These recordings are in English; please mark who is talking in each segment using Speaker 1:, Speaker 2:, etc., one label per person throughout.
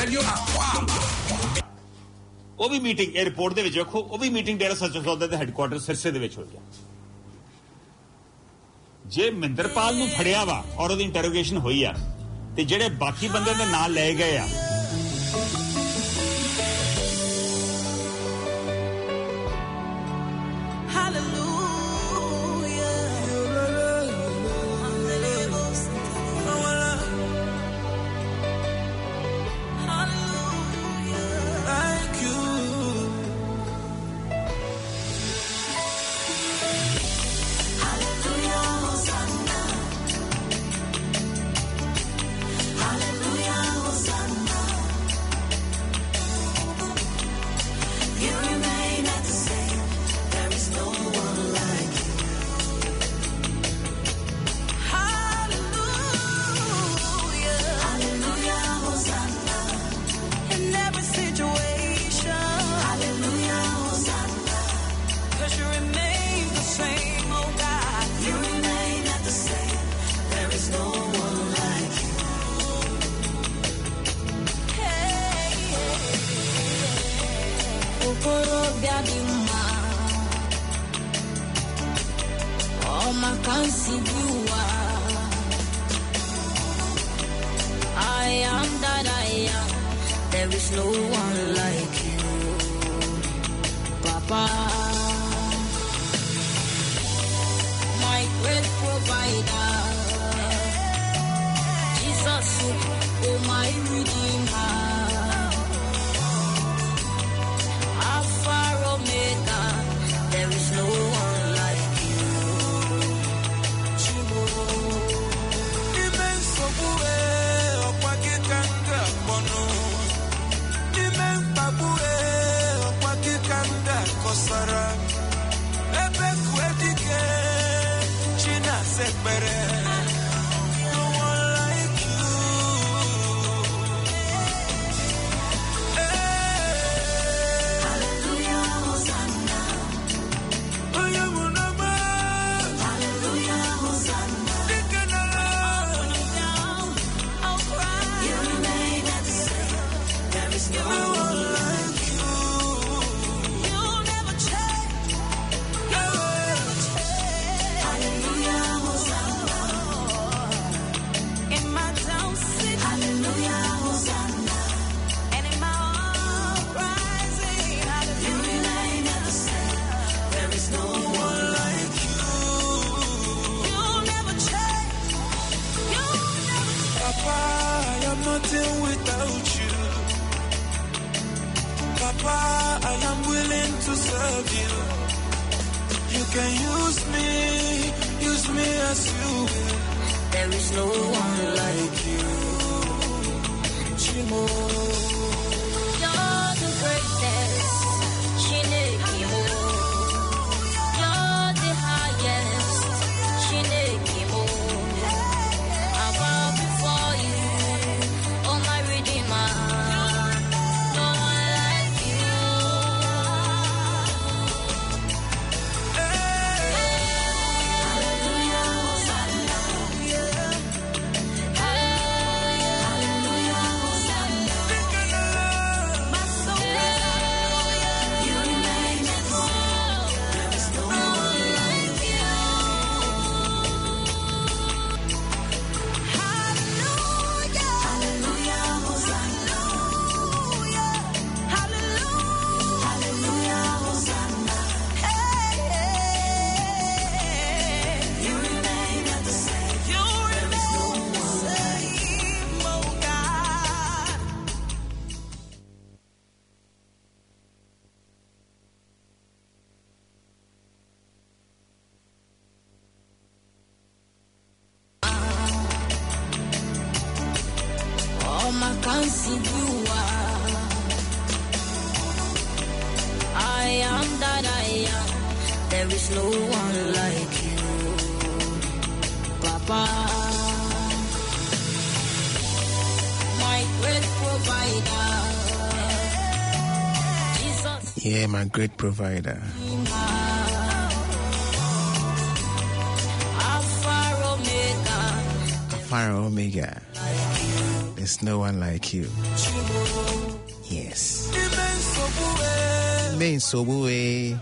Speaker 1: ਉਹ ਵੀ ਮੀਟਿੰਗ ਇਹ ਰਿਪੋਰਟ ਦੇ ਵਿੱਚ ਵੇਖੋ, ਉਹ ਵੀ ਮੀਟਿੰਗ ਡੇਰਾ ਸੱਚਾ ਸੌਦਾ ਦੇ ਹੈੱਡਕੁਆਟਰ ਸਿਰਸੇ ਦੇ ਵਿੱਚ ਹੋਈ ਆ। ਜੇ ਮਹਿੰਦਰਪਾਲ ਨੂੰ ਫੜਿਆ ਵਾ ਔਰ ਉਹਦੀ ਇੰਟਰੋਗੇਸ਼ਨ ਹੋਈ ਆ ਤੇ ਜਿਹੜੇ ਬਾਕੀ ਬੰਦੇ ਦੇ ਨਾਂ ਲਏ ਗਏ ਆ,
Speaker 2: my great provider. Alpha Omega. There's no one like you. Yes. Main Sobue.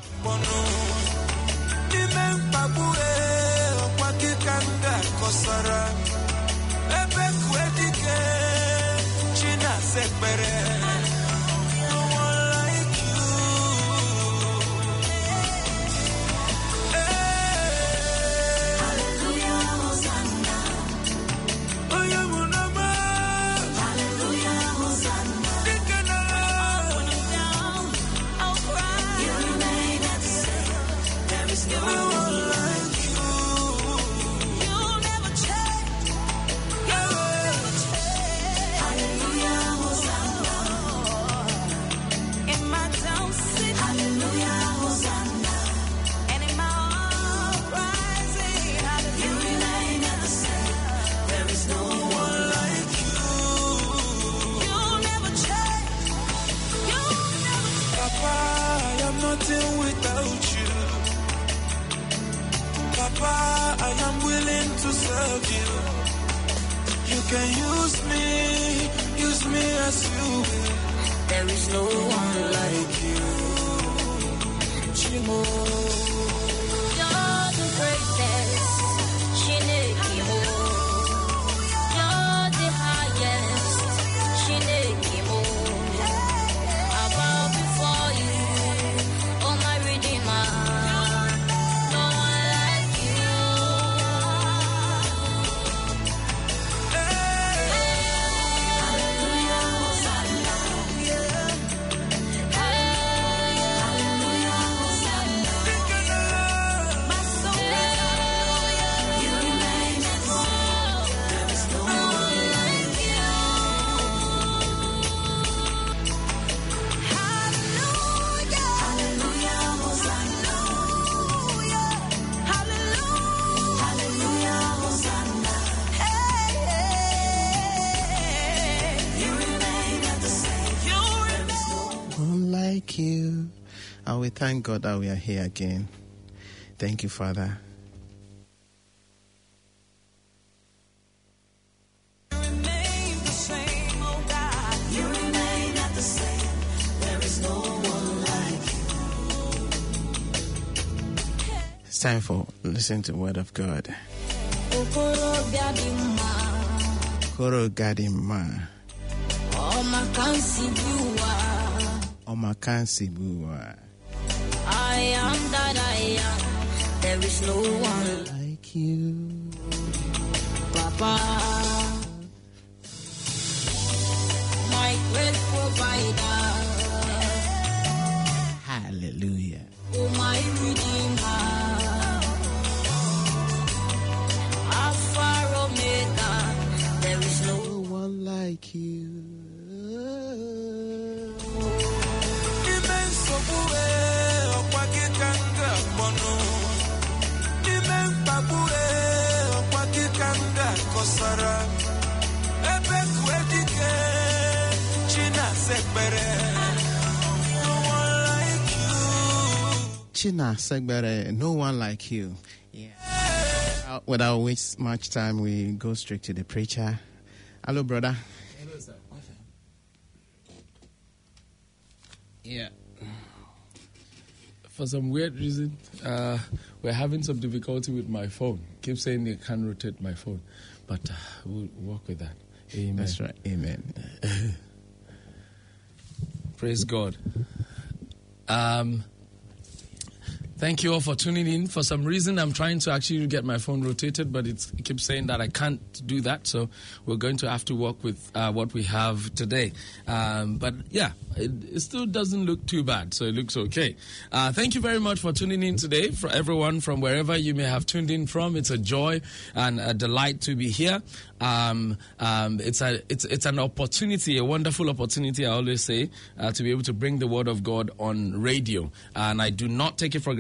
Speaker 2: You. And we thank God that we are here again. Thank you, Father.
Speaker 3: You remain the same, oh God. You remain at the same. There is no one like you.
Speaker 2: It's time for listen to the word of God. Koro Gadima. Omakansibua.
Speaker 3: I am that I am. There is no one
Speaker 2: like you,
Speaker 3: Papa. My great provider.
Speaker 2: Hallelujah.
Speaker 3: Oh, my Redeemer. Alpha Omega. There is no
Speaker 2: one like you. China Segbere, no one like you. Yeah. Without waste much time, we go straight to the preacher. Hello, brother.
Speaker 4: Hello, sir.
Speaker 2: Yeah.
Speaker 4: For some weird reason, we're having some difficulty with my phone. Keep saying they can't rotate my phone, but we'll work with that. Amen.
Speaker 2: That's right. Amen.
Speaker 4: Praise God. Thank you all for tuning in. For some reason, I'm trying to actually get my phone rotated, but it keeps saying that I can't do that. So we're going to have to work with what we have today. But yeah, it still doesn't look too bad. So it looks okay. Thank you very much for tuning in today. For everyone from wherever you may have tuned in from, it's a joy and a delight to be here. It's an opportunity, a wonderful opportunity, I always say, to be able to bring the word of God on radio. And I do not take it for granted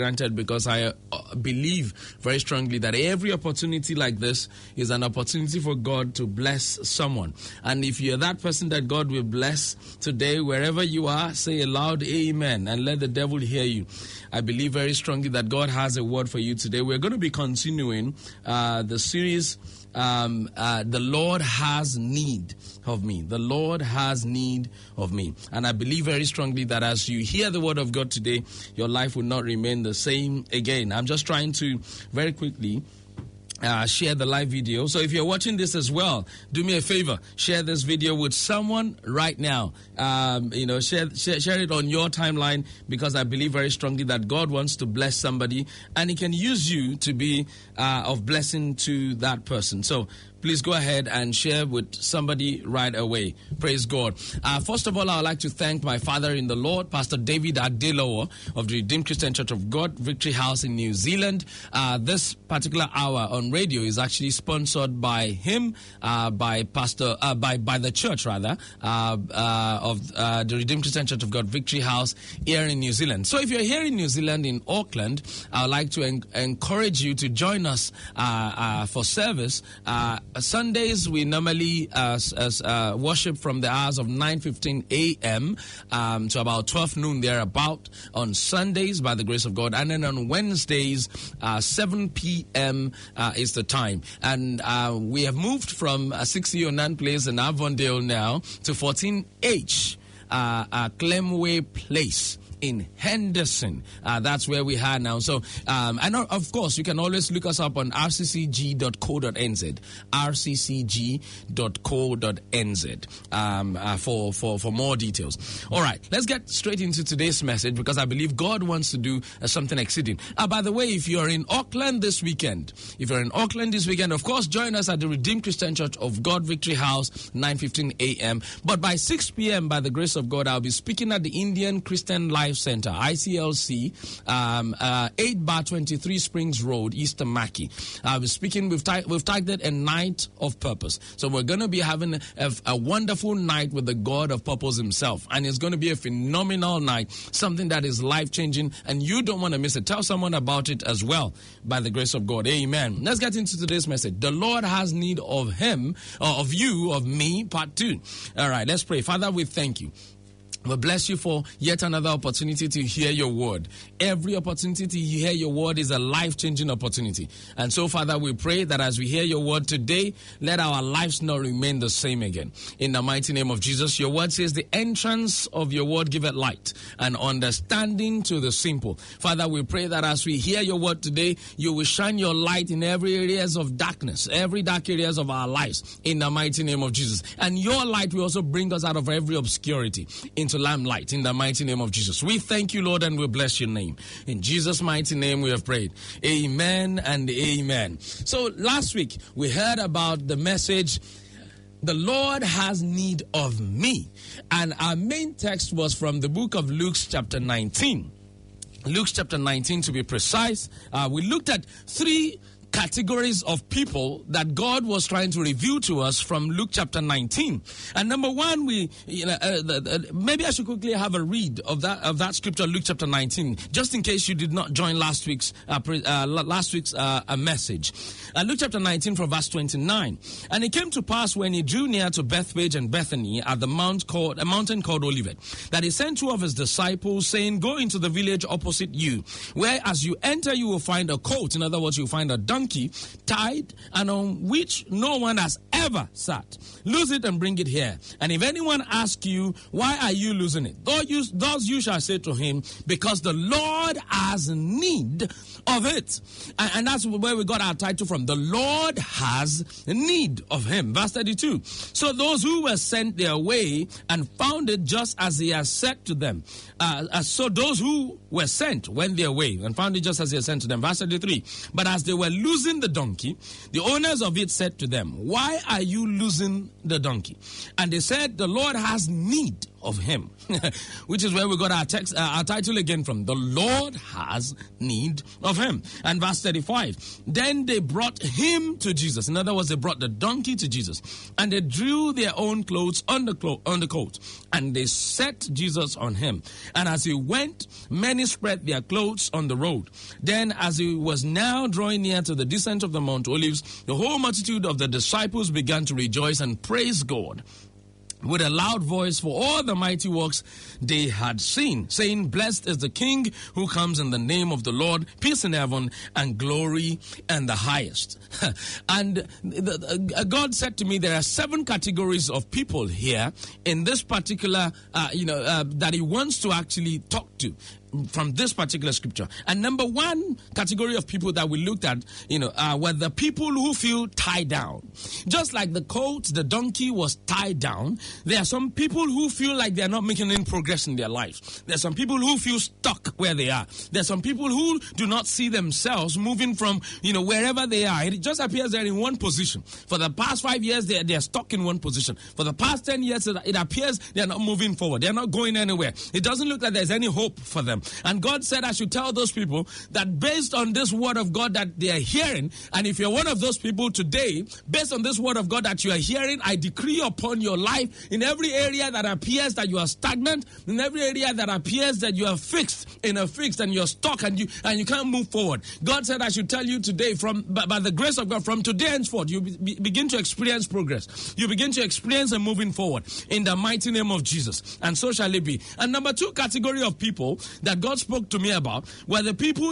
Speaker 4: granted, because I believe very strongly that every opportunity like this is an opportunity for God to bless someone. And if you're that person that God will bless today, wherever you are, say a loud amen and let the devil hear you. I believe very strongly that God has a word for you today. We're going to be continuing the series, The Lord Has Need of Me. The Lord has need of me. And I believe very strongly that as you hear the word of God today, your life will not remain the same again. I'm just trying to very quickly share the live video. So if you're watching this as well, do me a favor, share this video with someone right now. Share it on your timeline, because I believe very strongly that God wants to bless somebody, and He can use you to be of blessing to that person. So please go ahead and share with somebody right away. Praise God. First of all, I would like to thank my father in the Lord, Pastor David Adelowo of the Redeemed Christian Church of God, Victory House in New Zealand. This particular hour on radio is actually sponsored by him, by the church rather, of the Redeemed Christian Church of God, Victory House here in New Zealand. So if you're here in New Zealand, in Auckland, I would like to encourage you to join us for service. Sundays, we normally worship from the hours of 9:15 a.m. To about 12 noon thereabout on Sundays, by the grace of God. And then on Wednesdays, 7 p.m. Is the time. And we have moved from 60 Onan Place in Avondale now to 14H Clemway Place in Henderson. That's where we are now. So, and of course, you can always look us up on rccg.co.nz, rccg.co.nz, for more details. All right, let's get straight into today's message, because I believe God wants to do something exceeding. By the way, if you're in Auckland this weekend, of course, join us at the Redeemed Christian Church of God, Victory House, 9:15 a.m. But by 6 p.m., by the grace of God, I'll be speaking at the Indian Christian Life Center, ICLC, 8/23 Springs Road, Eastern Mackey. We're speaking, we've tagged it a night of purpose. So we're going to be having a wonderful night with the God of purpose himself. And it's going to be a phenomenal night, something that is life-changing, and you don't want to miss it. Tell someone about it as well, by the grace of God. Amen. Let's get into today's message. The Lord has need of him, or of you, of me, part 2. All right, let's pray. Father, we thank you. We bless you for yet another opportunity to hear your word. Every opportunity to hear your word is a life-changing opportunity. And so, Father, we pray that as we hear your word today, let our lives not remain the same again. In the mighty name of Jesus, your word says, the entrance of your word giveth light and understanding to the simple. Father, we pray that as we hear your word today, you will shine your light in every areas of darkness, every dark areas of our lives, in the mighty name of Jesus. And your light will also bring us out of every obscurity into limelight, in the mighty name of Jesus. We thank you, Lord, and we bless your name. In Jesus' mighty name we have prayed. Amen and amen. So last week we heard about the message, the Lord has need of me. And our main text was from the book of Luke chapter 19. Luke chapter 19 to be precise. We looked at 3 categories of people that God was trying to reveal to us from Luke chapter 19. And number one, maybe I should quickly have a read of that scripture, Luke chapter 19, just in case you did not join last week's message. Luke chapter 19 from verse 29. And it came to pass when he drew near to Bethphage and Bethany at the mountain called Olivet, that he sent 2 of his disciples, saying, go into the village opposite you, where as you enter you will find a colt. In other words, you will find a donkey tied, and on which no one has ever sat. Loose it and bring it here. And if anyone asks you, why are you losing it? Thus you shall say to him, because the Lord has need of it. And that's where we got our title from. The Lord has need of him. Verse 32. So those who were sent their way and found it just as he has said to them. So those who were sent went their way and found it just as he had sent to them. Verse 33. But as they were losing the donkey, the owners of it said to them, why are you losing the donkey? And they said, the Lord has need of him. Which is where we got our text, our title again from. The Lord has need of him. And verse 35. Then they brought him to Jesus. In other words, they brought the donkey to Jesus. And they drew their own clothes on the coat. And they set Jesus on him. And as he went, many spread their clothes on the road. Then as he was now drawing near to the descent of the Mount Olives, the whole multitude of the disciples began to rejoice and praise God with a loud voice for all the mighty works they had seen, saying, Blessed is the King who comes in the name of the Lord, peace in heaven and glory in the highest. And God said to me, there are 7 categories of people here in this particular, that he wants to actually talk to from this particular scripture. And number 1 category of people that we looked at, were the people who feel tied down. Just like the coat, the donkey was tied down, there are some people who feel like they're not making any progress in their lives. There are some people who feel stuck where they are. There are some people who do not see themselves moving from, wherever they are. It just appears they're in one position. For the past 5 years, they're stuck in one position. For the past 10 years, it appears they're not moving forward. They're not going anywhere. It doesn't look like there's any hope for them. And God said I should tell those people that based on this word of God that they are hearing, and if you're one of those people today, based on this word of God that you are hearing, I decree upon your life in every area that appears that you are stagnant, in every area that appears that you are fixed and you're stuck and you can't move forward. God said I should tell you today, by the grace of God, from today henceforth, you begin to experience progress. You begin to experience a moving forward in the mighty name of Jesus. And so shall it be. And number 2 category of people that God spoke to me about were the people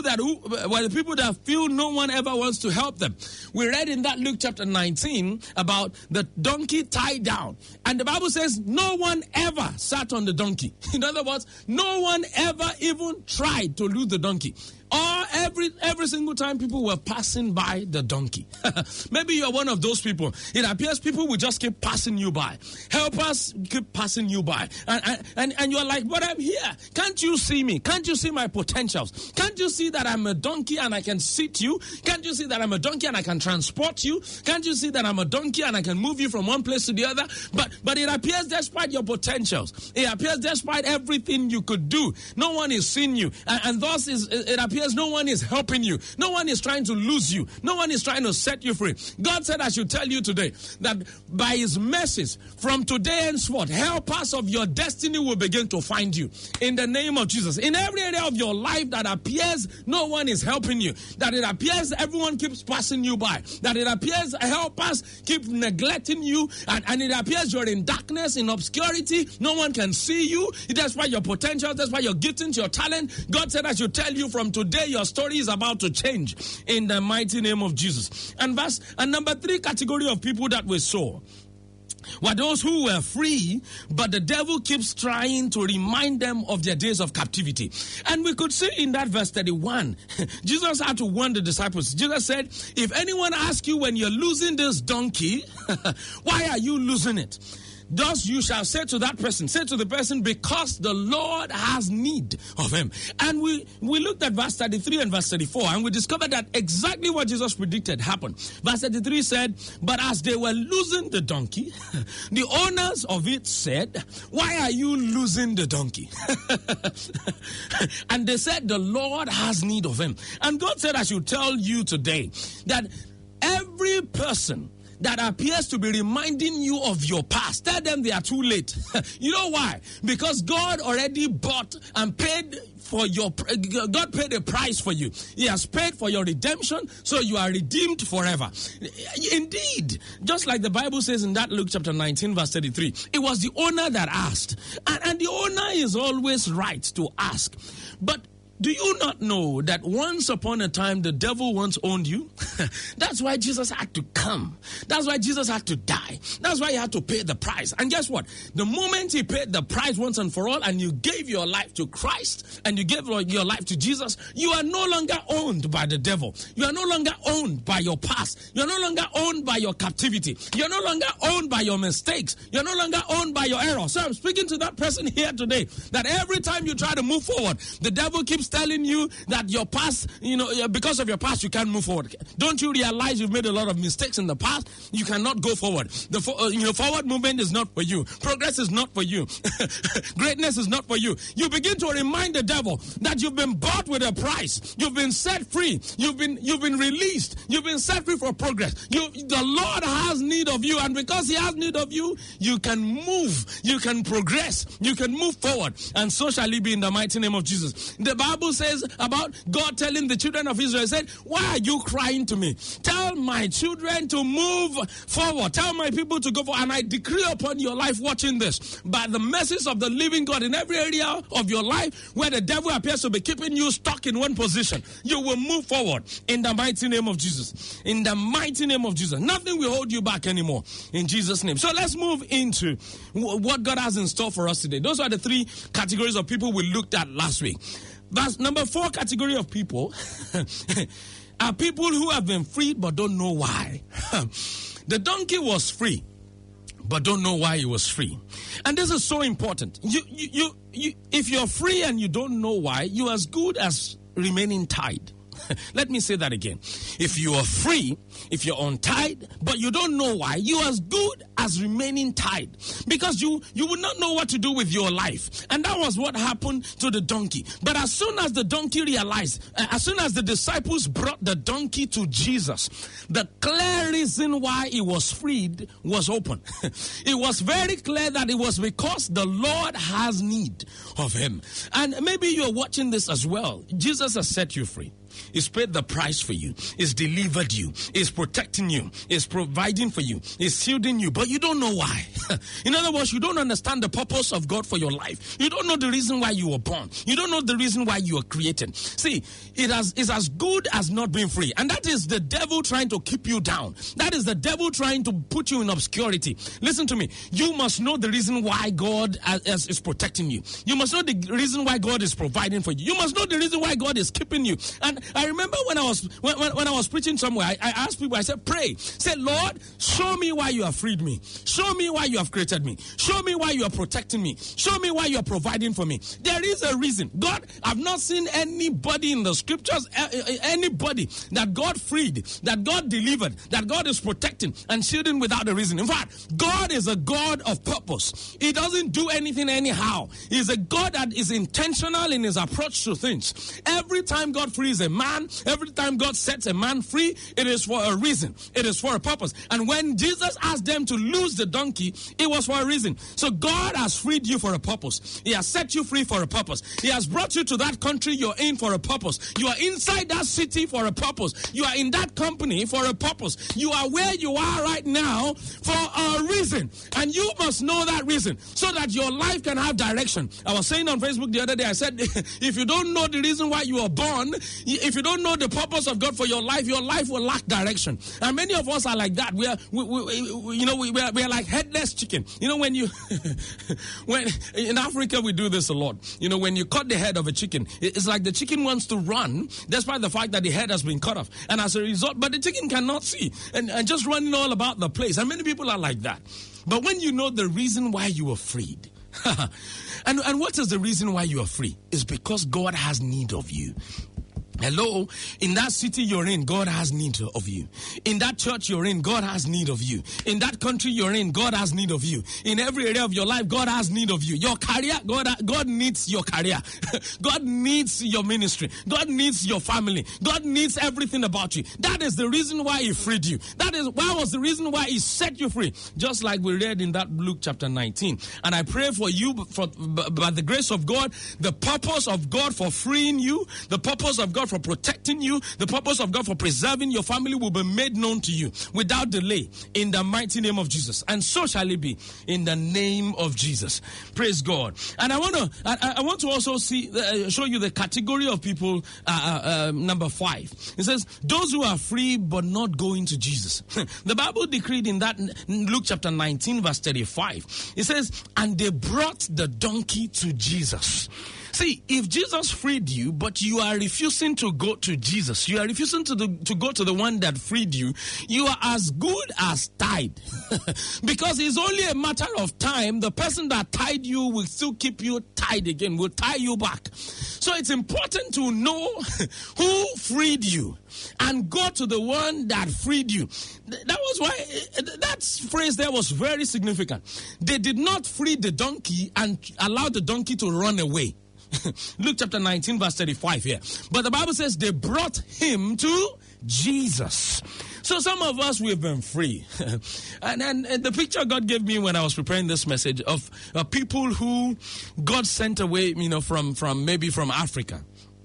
Speaker 4: that feel no one ever wants to help them. We read in that Luke chapter 19 about the donkey tied down. And the Bible says no one ever sat on the donkey. In other words, no one ever even tried to lose the donkey. Or every single time people were passing by the donkey. Maybe you're one of those people. It appears people will just keep passing you by. Help us keep passing you by. And you're like, but I'm here. Can't you see me? Can't you see my potentials? Can't you see that I'm a donkey and I can seat you? Can't you see that I'm a donkey and I can transport you? Can't you see that I'm a donkey and I can move you from one place to the other? But it appears despite your potentials, it appears despite everything you could do, no one is seeing you. And thus it appears no one is helping you. No one is trying to lose you. No one is trying to set you free. God said I should tell you today that by his mercies, from today henceforth, helpers of your destiny will begin to find you. In the name of Jesus. In every area of your life that appears no one is helping you, that it appears everyone keeps passing you by, that it appears helpers keep neglecting you, and it appears you're in darkness, in obscurity, no one can see you. That's why your potential, that's why your giftings, your talent. God said I should tell you from today your story is about to change in the mighty name of Jesus. And number 3 category of people that we saw were those who were free, but the devil keeps trying to remind them of their days of captivity. And we could see in that verse 31, Jesus had to warn the disciples. Jesus said, if anyone asks you when you're losing this donkey, why are you losing it? Thus you shall say to the person, because the Lord has need of him. And we looked at verse 33 and verse 34, and we discovered that exactly what Jesus predicted happened. Verse 33 said, but as they were losing the donkey, the owners of it said, why are you losing the donkey? And they said, the Lord has need of him. And God said, I should tell you today that every person that appears to be reminding you of your past, tell them they are too late. You know why? Because God already bought and paid for God paid a price for you. He has paid for your redemption, so you are redeemed forever. Indeed, just like the Bible says in that Luke chapter 19 verse 33, it was the owner that asked. And the owner is always right to ask. But do you not know that once upon a time the devil once owned you? That's why Jesus had to come. That's why Jesus had to die. That's why he had to pay the price. And guess what? The moment he paid the price once and for all, and you gave your life to Christ, and you gave your life to Jesus, you are no longer owned by the devil. You are no longer owned by your past. You are no longer owned by your captivity. You are no longer owned by your mistakes. You are no longer owned by your error. So I'm speaking to that person here today, that every time you try to move forward, the devil keeps keeps telling you that your past, because of your past, you can't move forward. Don't you realize you've made a lot of mistakes in the past? You cannot go forward. Forward movement is not for you. Progress is not for you. Greatness is not for you. You begin to remind the devil that you've been bought with a price. You've been set free. You've been released. You've been set free for progress. The Lord has need of you, and because He has need of you, you can move. You can progress. You can move forward, and so shall it be in the mighty name of Jesus. The Bible says about God telling the children of Israel, said, why are you crying to me? Tell my children to move forward. Tell my people to go forward. And I decree upon your life watching this, by the mercies of the living God, in every area of your life where the devil appears to be keeping you stuck in one position, you will move forward in the mighty name of Jesus. In the mighty name of Jesus. Nothing will hold you back anymore in Jesus' name. So let's move into what God has in store for us today. Those are the three categories of people we looked at last week. Verse number 4 category of people are people who have been freed but don't know why. The donkey was free but don't know why he was free. And this is so important. You if you're free and you don't know why, you're as good as remaining tied. Let me say that again. If you are free, if you're untied, but you don't know why, you are as good as remaining tied. Because you would not know what to do with your life. And that was what happened to the donkey. But as soon as the donkey realized, as soon as the disciples brought the donkey to Jesus, the clear reason why he was freed was open. It was very clear that it was because the Lord has need of him. And maybe you're watching this as well. Jesus has set you free. He's paid the price for you. He's delivered you. He's protecting you. He's providing for you. He's shielding you. But you don't know why. In other words, you don't understand the purpose of God for your life. You don't know the reason why you were born. You don't know the reason why you were created. See, it's as good as not being free. And that is the devil trying to keep you down. That is the devil trying to put you in obscurity. Listen to me. You must know the reason why God is protecting you. You must know the reason why God is providing for you. You must know the reason why God is keeping you. And I remember when I was preaching somewhere, I asked people, I said, pray. Say, Lord, show me why you have freed me. Show me why you have created me. Show me why you are protecting me. Show me why you are providing for me. There is a reason. God, I've not seen anybody in the scriptures, anybody that God freed, that God delivered, that God is protecting and shielding without a reason. In fact, God is a God of purpose. He doesn't do anything anyhow. He's a God that is intentional in his approach to things. Every time God frees a man, every time God sets a man free, it is for a reason. It is for a purpose. And when Jesus asked them to lose the donkey, it was for a reason. So God has freed you for a purpose. He has set you free for a purpose. He has brought you to that country you're in for a purpose. You are inside that city for a purpose. You are in that company for a purpose. You are where you are right now for a reason. And you must know that reason so that your life can have direction. I was saying on Facebook the other day, I said, if you don't know the reason why you are born, if you don't know the purpose of God for your life will lack direction. And many of us are like that. We are like headless chicken. You know, when in Africa we do this a lot. You know, when you cut the head of a chicken, it's like the chicken wants to run despite the fact that the head has been cut off. And as a result, but the chicken cannot see and just running all about the place. And many people are like that. But when you know the reason why you were freed, and what is the reason why you are free? It's because God has need of you. Hello, in that city you're in, God has need of you. In that church you're in, God has need of you. In that country you're in, God has need of you. In every area of your life, God has need of you. Your career, God needs your career. God needs your ministry. God needs your family. God needs everything about you. That is the reason why he freed you. That was the reason why he set you free. Just like we read in that Luke chapter 19. And I pray for you, by the grace of God, the purpose of God for freeing you, the purpose of God for protecting you, the purpose of God for preserving your family will be made known to you without delay in the mighty name of Jesus. And so shall it be in the name of Jesus. Praise God. And I want to also show you the category of people, number 5. It says, those who are free but not going to Jesus. The Bible decreed in that Luke chapter 19 verse 35. It says, and they brought the donkey to Jesus. See, if Jesus freed you, but you are refusing to go to Jesus, you are refusing to go to the one that freed you, you are as good as tied. Because it's only a matter of time. The person that tied you will still keep you tied again, will tie you back. So it's important to know who freed you and go to the one that freed you. That was why that phrase there was very significant. They did not free the donkey and allow the donkey to run away. Luke chapter 19 verse 35 here. But the Bible says they brought him to Jesus. So some of us, we've been free. and the picture God gave me when I was preparing this message of people who God sent away, from maybe from Africa,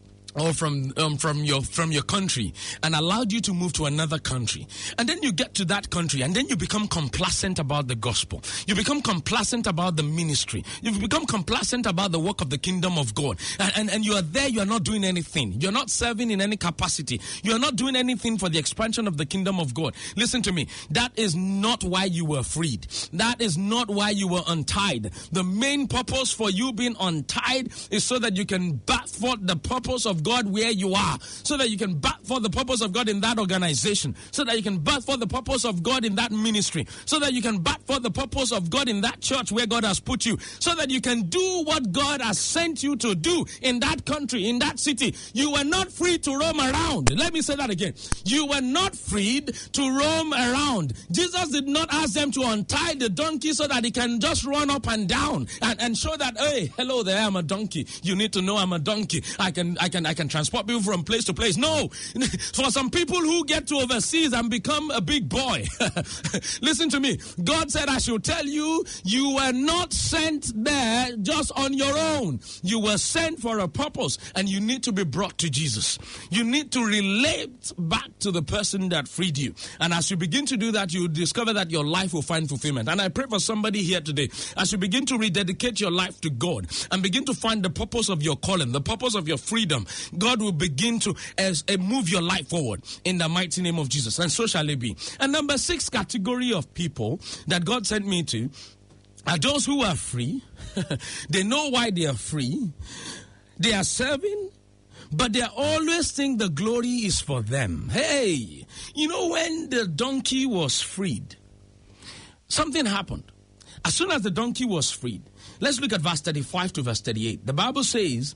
Speaker 4: or from your country, and allowed you to move to another country, and then you get to that country, and then you become complacent about the gospel. You become complacent about the ministry. You become complacent about the work of the kingdom of God, and you are there. You are not doing anything. You are not serving in any capacity. You are not doing anything for the expansion of the kingdom of God. Listen to me. That is not why you were freed. That is not why you were untied. The main purpose for you being untied is so that you can back forth the purpose of God where you are, so that you can back for the purpose of God in that organization, so that you can back for the purpose of God in that ministry, so that you can back for the purpose of God in that church where God has put you, so that you can do what God has sent you to do in that country, in that city. You were not free to roam around. Let me say that again. You were not freed to roam around. Jesus did not ask them to untie the donkey so that he can just run up and down and show that, hey, hello there, I'm a donkey. You need to know I'm a donkey. I can transport people from place to place. No. For some people who get to overseas and become a big boy, listen to me. God said, I should tell you, you were not sent there just on your own. You were sent for a purpose, and you need to be brought to Jesus. You need to relate back to the person that freed you. And as you begin to do that, you will discover that your life will find fulfillment. And I pray for somebody here today, as you begin to rededicate your life to God and begin to find the purpose of your calling, the purpose of your freedom, God will begin to move your life forward in the mighty name of Jesus. And so shall it be. And number 6 category of people that God sent me to are those who are free. They know why they are free. They are serving, but they always think the glory is for them. Hey, when the donkey was freed, something happened. As soon as the donkey was freed, let's look at verse 35 to verse 38. The Bible says,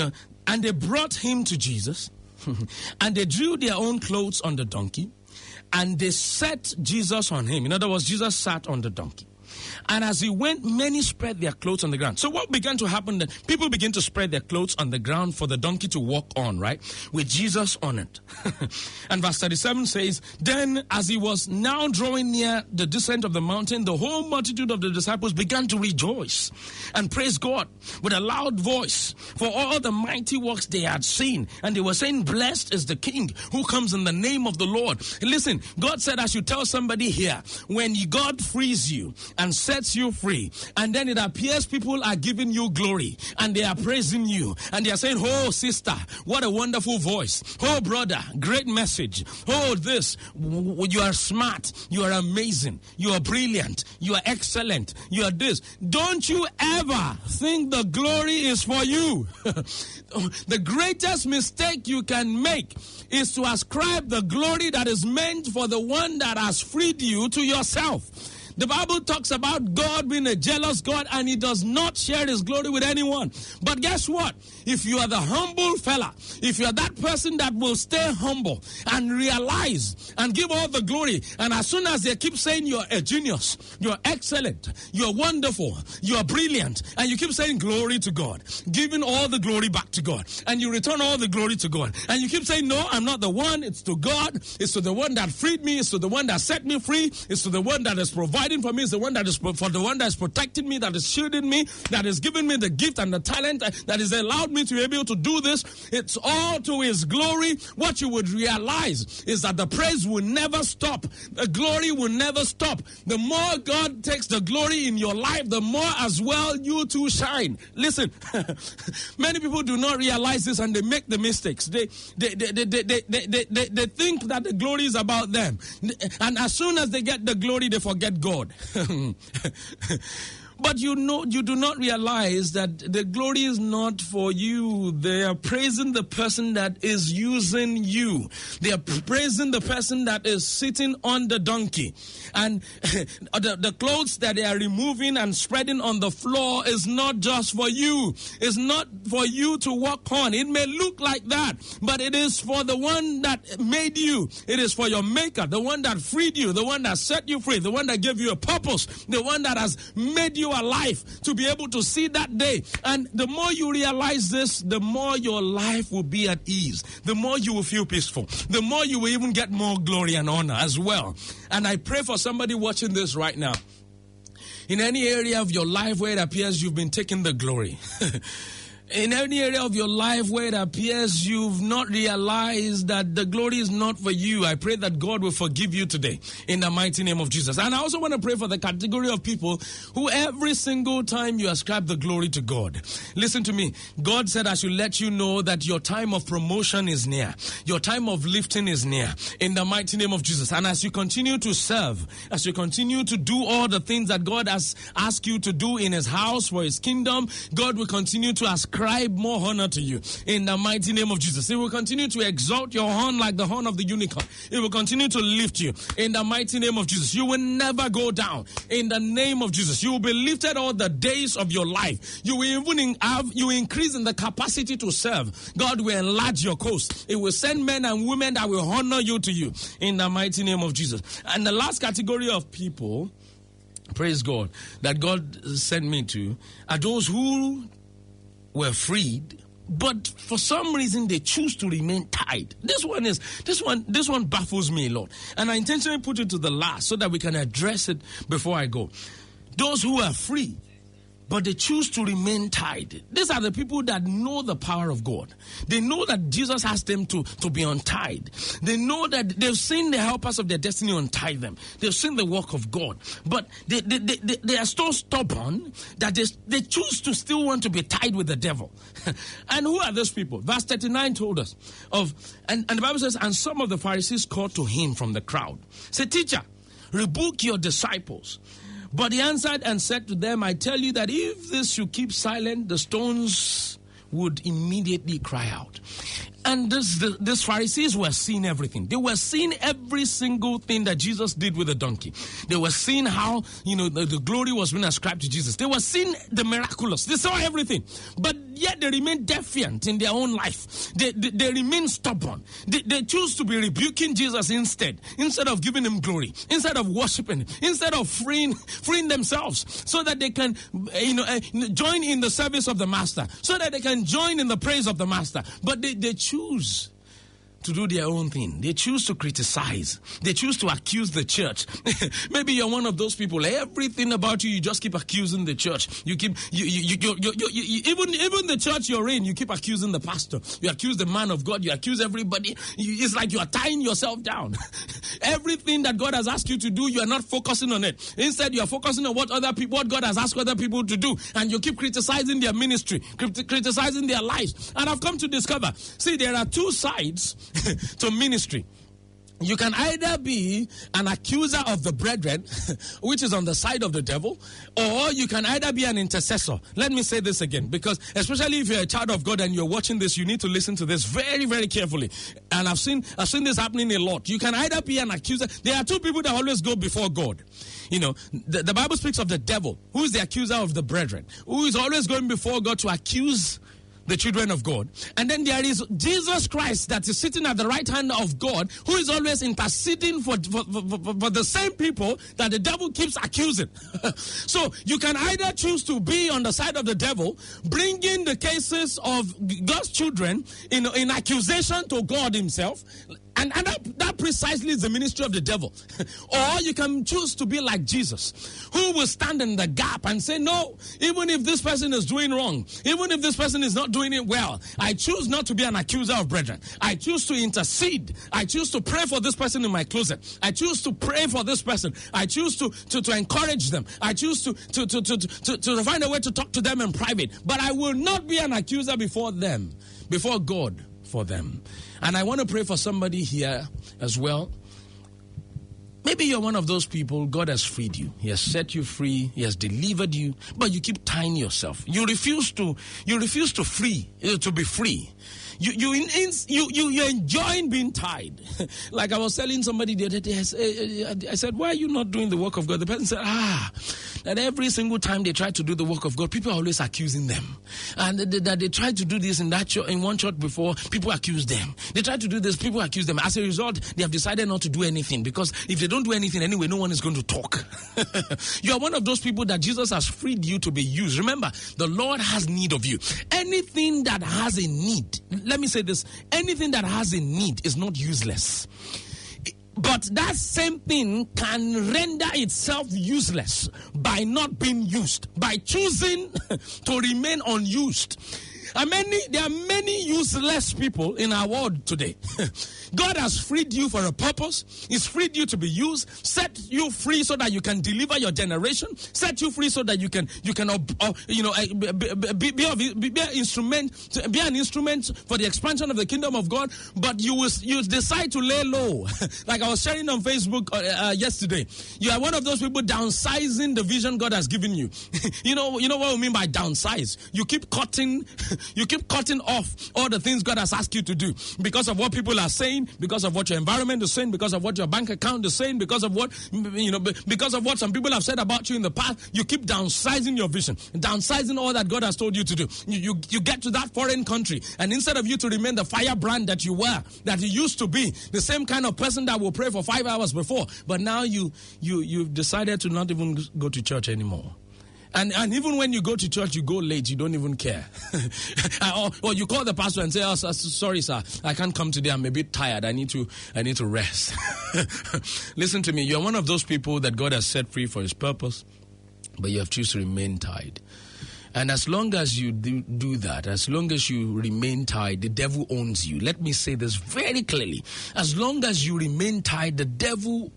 Speaker 4: and they brought him to Jesus, and they drew their own clothes on the donkey, and they set Jesus on him. In other words, Jesus sat on the donkey. And as he went, many spread their clothes on the ground. So what began to happen then? People began to spread their clothes on the ground for the donkey to walk on, right? With Jesus on it. And verse 37 says, then as he was now drawing near the descent of the mountain, the whole multitude of the disciples began to rejoice and praise God with a loud voice for all the mighty works they had seen. And they were saying, blessed is the King who comes in the name of the Lord. Listen, God said I should tell somebody here, when God frees you and sets you free, and then it appears people are giving you glory and they are praising you and they are saying, oh sister, what a wonderful voice. Oh brother, great message. Oh this, you are smart, you are amazing, you are brilliant, you are excellent, you are this. Don't you ever think the glory is for you. The greatest mistake you can make is to ascribe the glory that is meant for the one that has freed you to yourself. The Bible talks about God being a jealous God, and he does not share his glory with anyone. But guess what? If you are the humble fella, if you are that person that will stay humble and realize and give all the glory, and as soon as they keep saying you're a genius, you're excellent, you're wonderful, you're brilliant, and you keep saying glory to God, giving all the glory back to God, and you return all the glory to God, and you keep saying, no, I'm not the one, it's to God, it's to the one that freed me, it's to the one that set me free, it's to the one that is providing for me, is the one that is for the one that is protecting me, that is shielding me, that is giving me the gift and the talent that has allowed me to be able to do this. It's all to his glory. What you would realize is that the praise will never stop. The glory will never stop. The more God takes the glory in your life, the more as well you too shine. Listen, many people do not realize this and they make the mistakes. They think that the glory is about them. And as soon as they get the glory, they forget God. But you do not realize that the glory is not for you. They are praising the person that is using you. They are praising the person that is sitting on the donkey. And the clothes that they are removing and spreading on the floor is not just for you. It's not for you to walk on. It may look like that, but it is for the one that made you. It is for your maker, the one that freed you, the one that set you free, the one that gave you a purpose, the one that has made you alive to be able to see that day. And the more you realize this, the more your life will be at ease, the more you will feel peaceful, the more you will even get more glory and honor as well. And I pray for somebody watching this right now, in any area of your life where it appears you've been taking the glory. In any area of your life where it appears you've not realized that the glory is not for you, I pray that God will forgive you today in the mighty name of Jesus. And I also want to pray for the category of people who every single time you ascribe the glory to God. Listen to me. God said I should let you know that your time of promotion is near. Your time of lifting is near in the mighty name of Jesus. And as you continue to serve, as you continue to do all the things that God has asked you to do in his house for his kingdom, God will continue to ascribe more honor to you in the mighty name of Jesus. He will continue to exalt your horn like the horn of the unicorn. It will continue to lift you in the mighty name of Jesus. You will never go down in the name of Jesus. You will be lifted all the days of your life. You will even increase in the capacity to serve. God will enlarge your coast. It will send men and women that will honor you to you in the mighty name of Jesus. And the last category of people, praise God, that God sent me to are those who were freed, but for some reason they choose to remain tied. This one baffles me a lot, and I intentionally put it to the last so that we can address it before I go. Those who are free, but they choose to remain tied. These are the people that know the power of God. They know that Jesus asked them to be untied. They know that they've seen the helpers of their destiny untie them. They've seen the work of God. But they are so stubborn that they choose to still want to be tied with the devil. And who are those people? Verse 39 told us of, and the Bible says, and some of the Pharisees called to him from the crowd, said, "Teacher, rebuke your disciples." But he answered and said to them, I tell you that if this should keep silent, the stones would immediately cry out. And these Pharisees were seeing everything. They were seeing every single thing that Jesus did with the donkey. They were seeing how, the glory was being ascribed to Jesus. They were seeing the miraculous. They saw everything. But yet they remain defiant in their own life. They remain stubborn. They choose to be rebuking Jesus instead of giving him glory, instead of worshiping him, instead of freeing themselves so that they can, join in the service of the master, so that they can join in the praise of the master. But they choose to do their own thing. They choose to criticize. They choose to accuse the church. Maybe you're one of those people. Everything about you just keep accusing the church. You keep even the church you're in, you keep accusing the pastor. You accuse the man of God. You accuse everybody. It's like you are tying yourself down. Everything that God has asked you to do, you are not focusing on it. Instead, you are focusing on what God has asked other people to do, and you keep criticizing their ministry, criticizing their lives. And I've come to discover, see, there are two sides to ministry. You can either be an accuser of the brethren, which is on the side of the devil, or you can either be an intercessor. Let me say this again, because especially if you're a child of God and you're watching this, you need to listen to this very, very carefully. And I've seen this happening a lot. You can either be an accuser. There are two people that always go before God. The Bible speaks of the devil, who is the accuser of the brethren, who is always going before God to accuse the children of God. And then there is Jesus Christ that is sitting at the right hand of God, who is always interceding for the same people that the devil keeps accusing. So you can either choose to be on the side of the devil, bringing the cases of God's children in accusation to God himself. And that precisely is the ministry of the devil. Or you can choose to be like Jesus, who will stand in the gap and say, no, even if this person is doing wrong, even if this person is not doing it well, I choose not to be an accuser of brethren. I choose to intercede. I choose to pray for this person in my closet. I choose to pray for this person. I choose to encourage them. I choose to find a way to talk to them in private. But I will not be an accuser before them, before God for them. And I want to pray for somebody here as well Maybe you're one of those people, God has freed you. He has set you free. He has delivered you, but you keep tying yourself. You refuse to to be free. You're enjoying being tied. Like I was telling somebody the other day, I said, why are you not doing the work of God? The person said, that every single time they try to do the work of God, people are always accusing them. And that they tried to do this in one church before, people accuse them. They tried to do this, people accuse them. As a result, they have decided not to do anything, because if they don't do anything anyway, no one is going to talk. You are one of those people that Jesus has freed you to be used. Remember, the Lord has need of you. Anything that has a need, let me say this, anything that has a need is not useless. But that same thing can render itself useless by not being used, by choosing to remain unused. There are many useless people in our world today. God has freed you for a purpose. He's freed you to be used, set you free so that you can deliver your generation, set you free so that you can be an instrument for the expansion of the kingdom of God. But you decide to lay low. Like I was sharing on Facebook yesterday. You are one of those people downsizing the vision God has given you. You know what we mean by downsize. You keep cutting off all the things God has asked you to do because of what people are saying, because of what your environment is saying, because of what your bank account is saying, because of what some people have said about you in the past. You keep downsizing your vision, downsizing all that God has told you to do. You get to that foreign country, and instead of you to remain the firebrand that you were, that you used to be, the same kind of person that will pray for 5 hours before, but now you've decided to not even go to church anymore. And even when you go to church, you go late, you don't even care. or you call the pastor and say, "Oh, sorry, sir, I can't come today. I'm a bit tired. I need to rest." Listen to me. You're one of those people that God has set free for his purpose, but you have chosen to remain tied. And as long as you do that, as long as you remain tied, the devil owns you. Let me say this very clearly. As long as you remain tied, the devil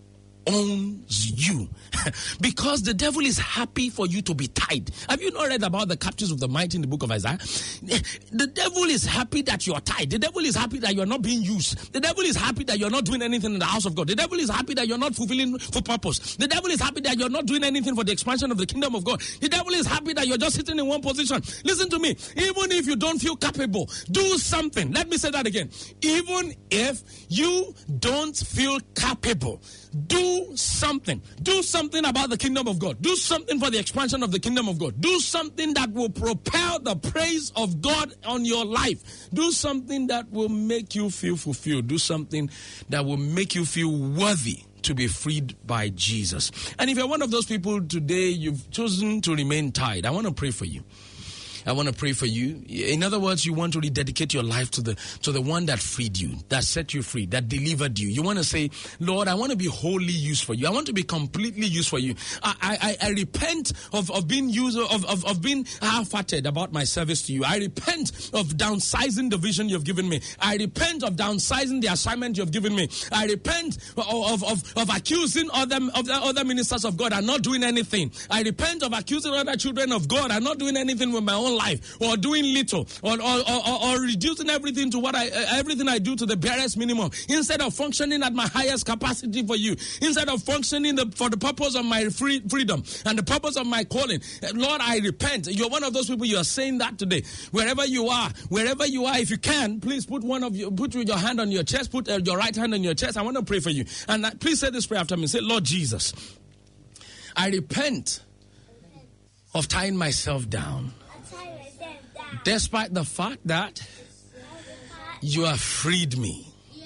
Speaker 4: owns you, because the devil is happy for you to be tied. Have you not read about the captives of the mighty in the book of Isaiah? The devil is happy that you are tied. The devil is happy that you are not being used. The devil is happy that you are not doing anything in the house of God. The devil is happy that you are not fulfilling for purpose. The devil is happy that you are not doing anything for the expansion of the kingdom of God. The devil is happy that you are just sitting in one position. Listen to me. Even if you don't feel capable, do something. Let me say that again. Even if you don't feel capable, do something. Do something about the kingdom of God. Do something for the expansion of the kingdom of God. Do something that will propel the praise of God on your life. Do something that will make you feel fulfilled. Do something that will make you feel worthy to be freed by Jesus. And if you're one of those people today, you've chosen to remain tied, I want to pray for you. I want to pray for you. In other words, you want to rededicate your life to the one that freed you, that set you free, that delivered you. You want to say, Lord, I want to be wholly used for you. I want to be completely used for you. I repent of being used, of being half-hearted about my service to you. I repent of downsizing the vision you've given me. I repent of downsizing the assignment you've given me. I repent of accusing other ministers of God and not doing anything. I repent of accusing other children of God and not doing anything with my own life, or doing little, or reducing everything to everything I do to the barest minimum, instead of functioning at my highest capacity for you, instead of functioning for the purpose of my freedom and the purpose of my calling. Lord, I repent. You're one of those people. You are saying that today. Wherever you are, if you can, please put your hand on your chest, put your right hand on your chest. I want to pray for you. And please say this prayer after me. Say, Lord Jesus, I repent of tying myself down, despite the fact that you have freed me.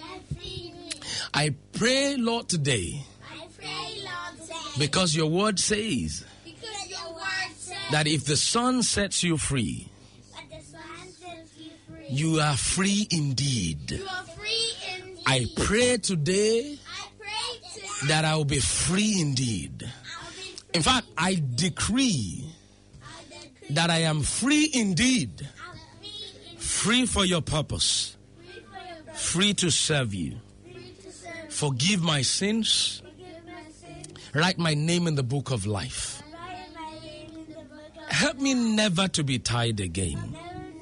Speaker 4: I pray, Lord, today, because your word says that if the Son sets you free, you are free indeed. I pray today that I will be free indeed. In fact, I decree that I am free indeed, free for your purpose, free to serve you. Forgive my sins, write my name in the book of life. Help me never to be tied again.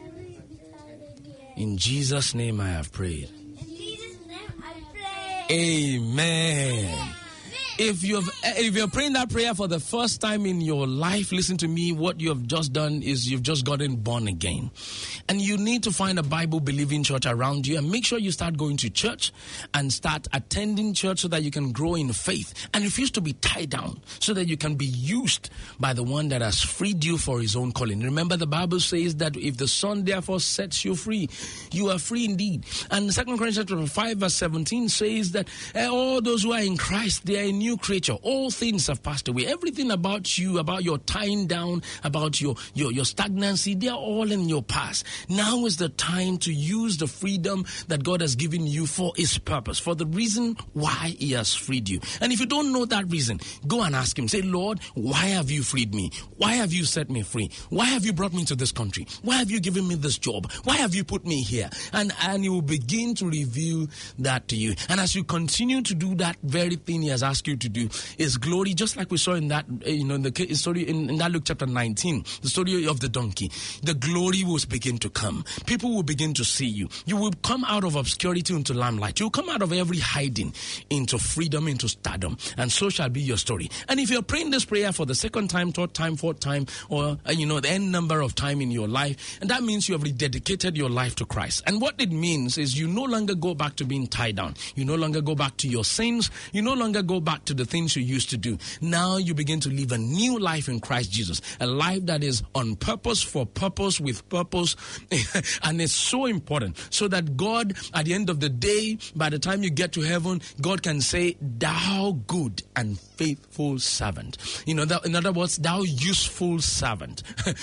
Speaker 4: In Jesus' name I have prayed. Amen. If you're praying that prayer for the first time in your life, listen to me. What you have just done is you've just gotten born again. And you need to find a Bible-believing church around you and make sure you start going to church and start attending church so that you can grow in faith and refuse to be tied down so that you can be used by the one that has freed you for his own calling. Remember, the Bible says that if the Son therefore sets you free, you are free indeed. And 2 Corinthians 5 verse 17 says that all those who are in Christ, they are a new creature. All things have passed away. Everything about you, about your tying down, about your stagnancy, they are all in your past. Now is the time to use the freedom that God has given you for his purpose, for the reason why he has freed you. And if you don't know that reason, go and ask him. Say, Lord, why have you freed me? Why have you set me free? Why have you brought me to this country? Why have you given me this job? Why have you put me here? And he will begin to reveal that to you. And as you continue to do that very thing he has asked you to do, is glory, just like we saw in that, in the story in that Luke chapter 19, the story of the donkey. The glory will begin to come. People will begin to see you. You will come out of obscurity into limelight. You will come out of every hiding into freedom, into stardom. And so shall be your story. And if you're praying this prayer for the second time, third time, fourth time, or, the end number of time in your life, and that means you have rededicated your life to Christ. And what it means is you no longer go back to being tied down. You no longer go back to your sins. You no longer go back to the things you used to do. Now you begin to live a new life in Christ Jesus. A life that is on purpose, for purpose, with purpose. And it's so important so that God, at the end of the day, by the time you get to heaven, God can say, thou good and faithful servant. In other words, thou useful servant.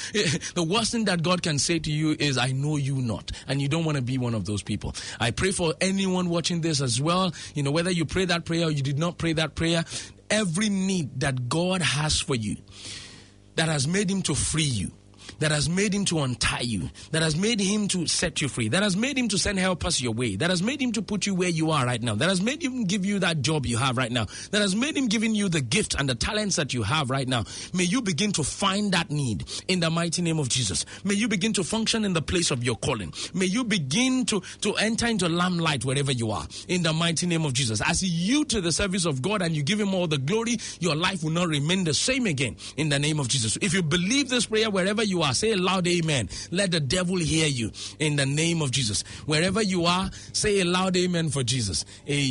Speaker 4: The worst thing that God can say to you is, I know you not. And you don't want to be one of those people. I pray for anyone watching this as well. Whether you pray that prayer or you did not pray that prayer, every need that God has for you, that has made him to free you, that has made him to untie you, that has made him to set you free, that has made him to send helpers your way, that has made him to put you where you are right now, that has made him give you that job you have right now, that has made him giving you the gift and the talents that you have right now. May you begin to find that need in the mighty name of Jesus. May you begin to function in the place of your calling. May you begin to enter into limelight wherever you are in the mighty name of Jesus. As you yield to the service of God and you give him all the glory, your life will not remain the same again in the name of Jesus. If you believe this prayer wherever you are, say a loud amen. Let the devil hear you in the name of Jesus. Wherever you are, say a loud amen for Jesus.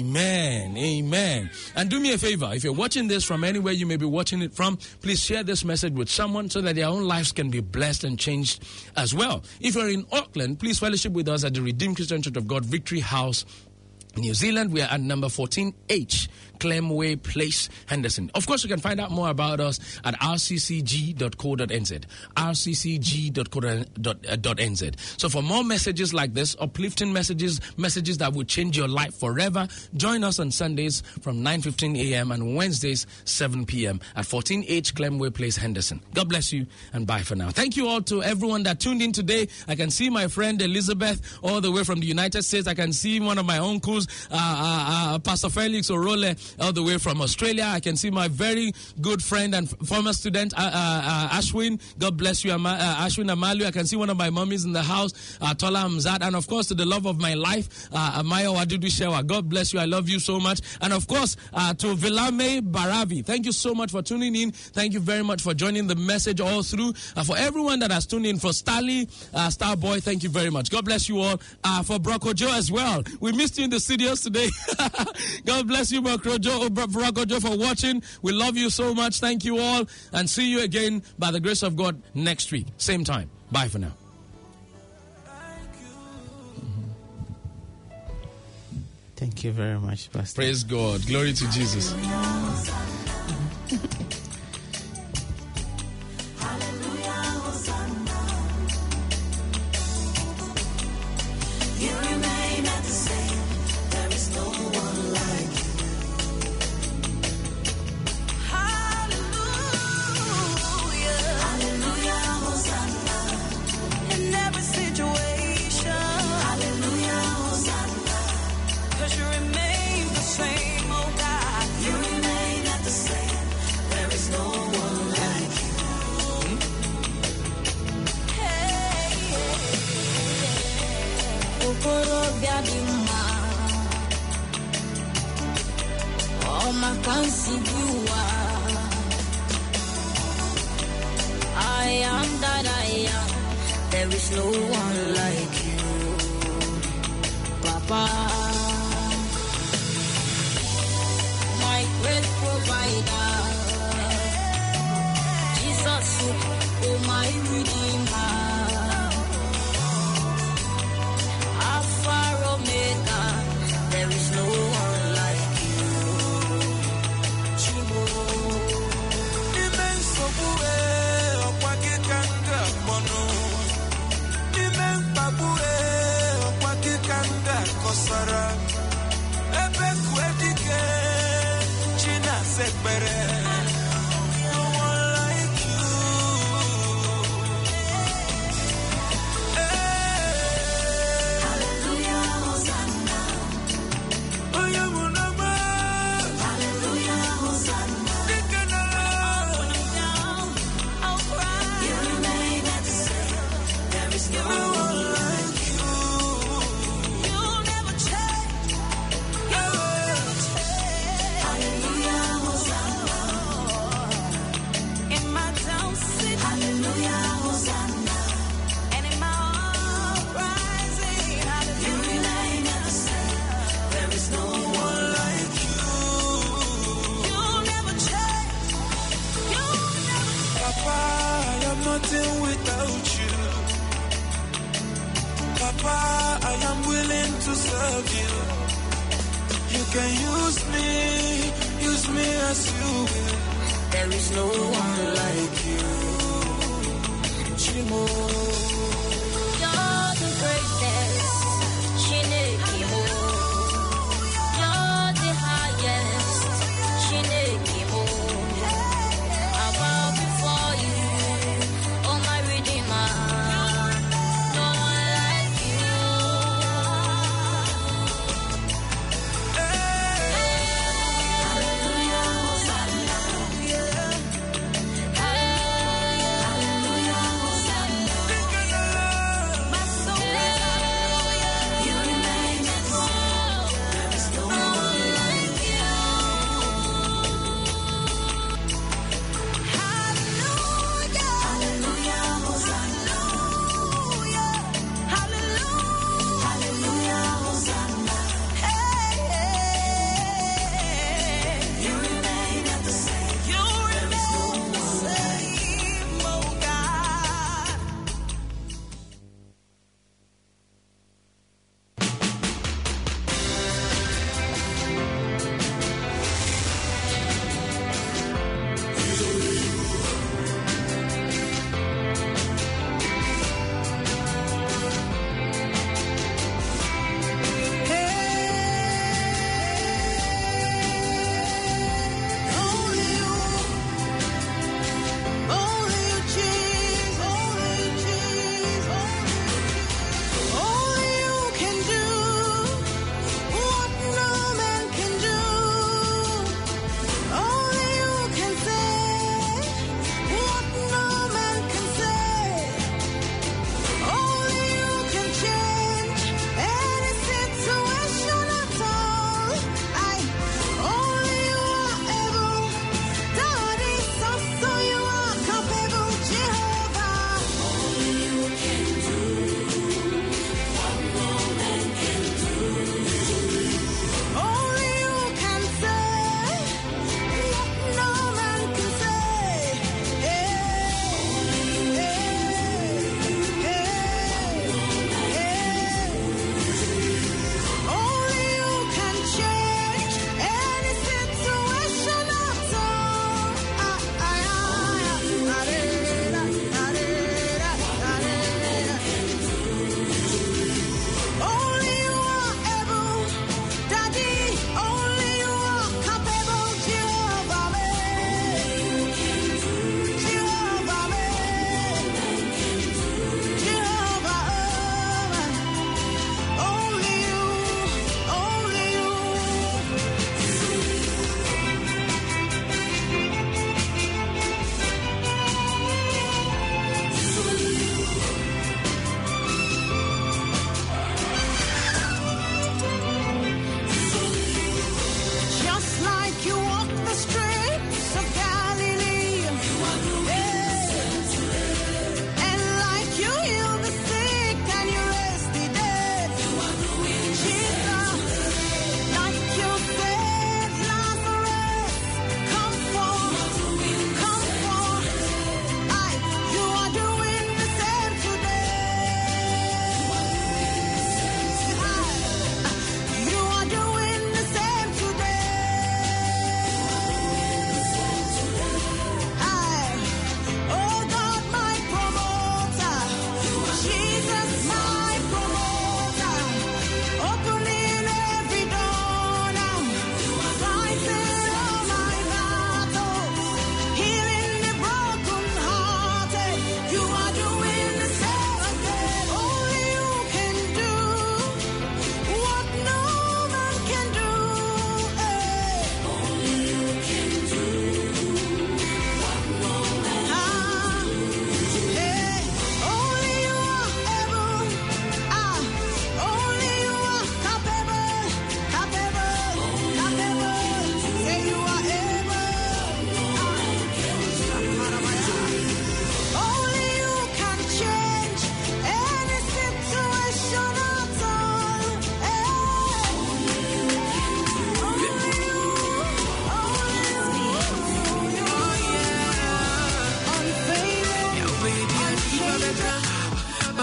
Speaker 4: Amen. Amen. And do me a favor. If you're watching this from anywhere you may be watching it from, please share this message with someone so that their own lives can be blessed and changed as well. If you're in Auckland, please fellowship with us at the Redeemed Christian Church of God Victory House, New Zealand. We are at number 14H, Clemway Place, Henderson. Of course, you can find out more about us at rccg.co.nz, rccg.co.nz. So for more messages like this, uplifting messages that will change your life forever, join us on Sundays from 9:15 a.m. and Wednesdays 7 p.m. at 14H, Clemway Place, Henderson. God bless you and bye for now. Thank you all to everyone that tuned in today. I can see my friend Elizabeth all the way from the United States. I can see one of my uncles, Pastor Felix Orole, all the way from Australia. I can see my very good friend and former student, Ashwin. God bless you, Ashwin Amalu. I can see one of my mummies in the house, Tola Amzad. And of course, to the love of my life, Maya Wadudu Shewa. God bless you. I love you so much. And of course, to Vilame Baravi. Thank you so much for tuning in. Thank you very much for joining the message all through. For everyone that has tuned in, for Starly, Starboy, thank you very much. God bless you all. For Brocco Joe as well. We missed you in the studios today. God bless you, Brocco Joe, for watching. We love you so much. Thank you all. And see you again by the grace of God next week. Same time. Bye for now.
Speaker 2: Thank you very much, Pastor.
Speaker 4: Praise God. Glory to Jesus.
Speaker 3: You remain at the same. There is no one like you. Hallelujah. Hallelujah, Hosanna. In every situation. Hallelujah, Hosanna. 'Cause you remain the same, oh God. You remain at the same. There is no one like you. who you are. I am that I am. There is no one like you, Papa. My great provider, Jesus, oh my Redeemer, Alpha Omega. There is no one like you, Chibo.
Speaker 5: Immense Bue, Okwakikanga Mono. Immense Bue, Okwakikanga Kosara. Ebe Kwedike, China Sekbere. No one like you.
Speaker 3: Hallelujah, Hosanna.
Speaker 5: Oyamunama.
Speaker 3: Hallelujah, Hosanna.
Speaker 5: Dikanala.
Speaker 3: Down, I'll cry. You remain at the same. There is no one like you. You'll never change. You'll never change. Hallelujah, Hosanna. In my town city. Hallelujah, Hosanna. And in my uprising. Hallelujah. You remain at the same. There is no one like you. You'll never change. You'll never change.
Speaker 5: Papa, I am nothing without you. Papa, I am willing to serve you. You can use me as you will.
Speaker 3: There is no one like you, Chimo. You're the greatest, Chinekimo. You're the highest, Chinekimo. I bow before you, oh my Redeemer. No one like you. Hallelujah, Hosanna.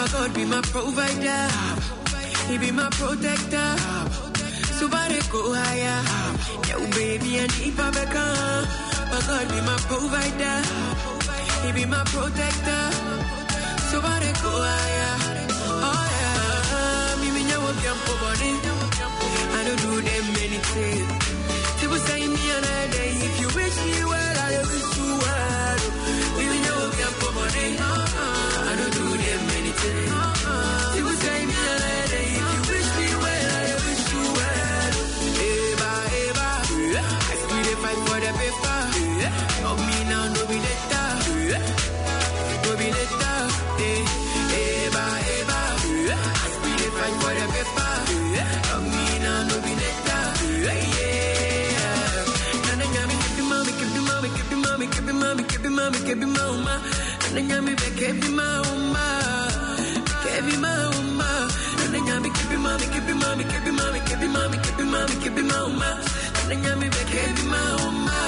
Speaker 6: God be my provider. He be my protector. So far they go higher. Yo, baby, I need Pabeka. My God be my provider. He be my protector. So far they go higher. Oh yeah, me know what I'm for body. I don't do them many things. People say me another day. If you wish me well, I wish you well. Me know what I'm for body. I don't do them many things. People say me another day. If you wish me well, I wish you well. Eva, Eva, I still dey fight for the paper. Of me now, no be later. No be later. Eva, Eva, I still dey fight for the paper. Of me now, no be later. Yeah. Nana nyami kebi mama, kebi mama, kebi mama, kebi mama, kebi mama, kebi mama. Nana nyami be kebi mama, kebi mama. Nana nyami kebi mama, kebi mama, kebi mama, kebi mama, kebi mama, kebi mama. Nana nyami be kebi mama.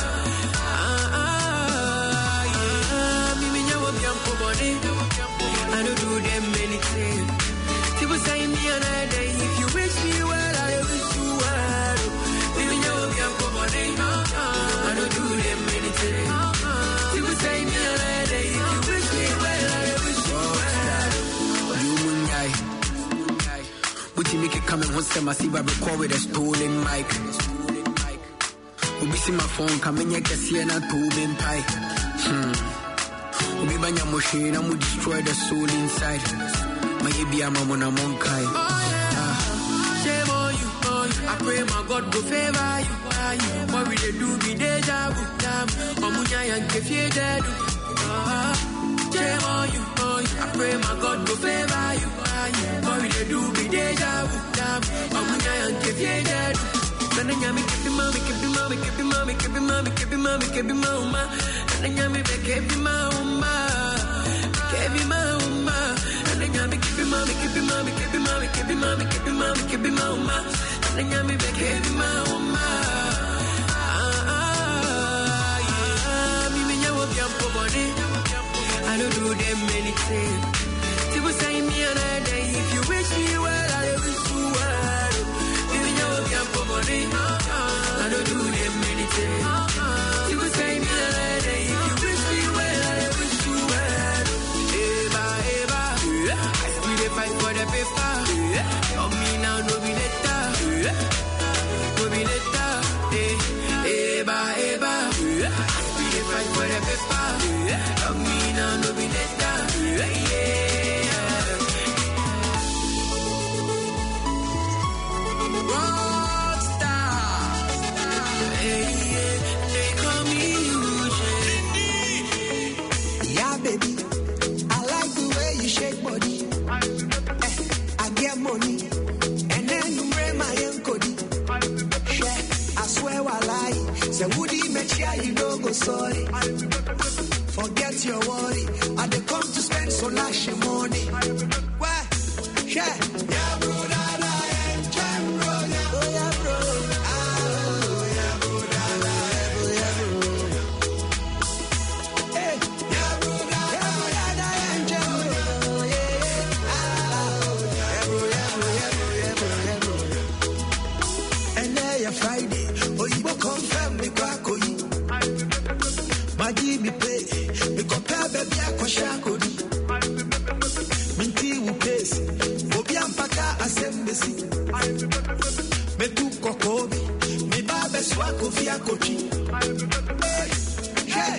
Speaker 6: Mimi nyawo biampo body. I don't do them anything. People say me another day. If you wish me well, I wish you well. Mimi nyawo biampo body. I don't do them anything. People say me another day. If you wish me well, I wish you well. You mungai. Would you make it come and once I see I record with a stolen mic? Would see my phone coming here, can see an tubing pie. Would be banya machine, I would destroy the soul inside. My baby, I'm on a monkai. Shame on you, I pray my God go favor you. What will they do? Be deja vu. Omunya and Kefie dead. Shame on you, I pray my God go favor you. What will they do? Be deja vu. Omunya and Kefie dead. Nana nyami kebi mama, kebi mama, kebi mama, kebi mama, kebi mama, kebi mama. Nana nyami be kebi mama, kebi mama. Nana nyami kebi mama, kebi mama, kebi mama, kebi mama, kebi mama, kebi mama. Nana nyami be kebi mama. Mimi nyawo biampo body. I don't do them anything. People say me another day. If you wish me well, I wish you well. Mimi nyawo biampo body. I don't do them anything. People say me another day. If you wish me well, I wish you well. Eva, Eva, I still dey fight for the paper. Of me now, no be later. No be later. Eva, Eva, I still dey fight for the paper. Of me now, no be later. They call me Eugene.
Speaker 7: Yeah, baby, I like the way you shake body. I get money, and then you bring my encode. Yeah, I swear I lie. Say, Woody, make sure you don't go sorry. Forget your worry. I dey come to spend so lash your money. Why? Yeah, yeah, bro, Friday, oh, you will confirm me, Quackoi. My me pay, me compare baby, I quashakodi. Minty will pace, Bobian Paka assembly. Me too cocobi, me babe swako via cochi. Hey,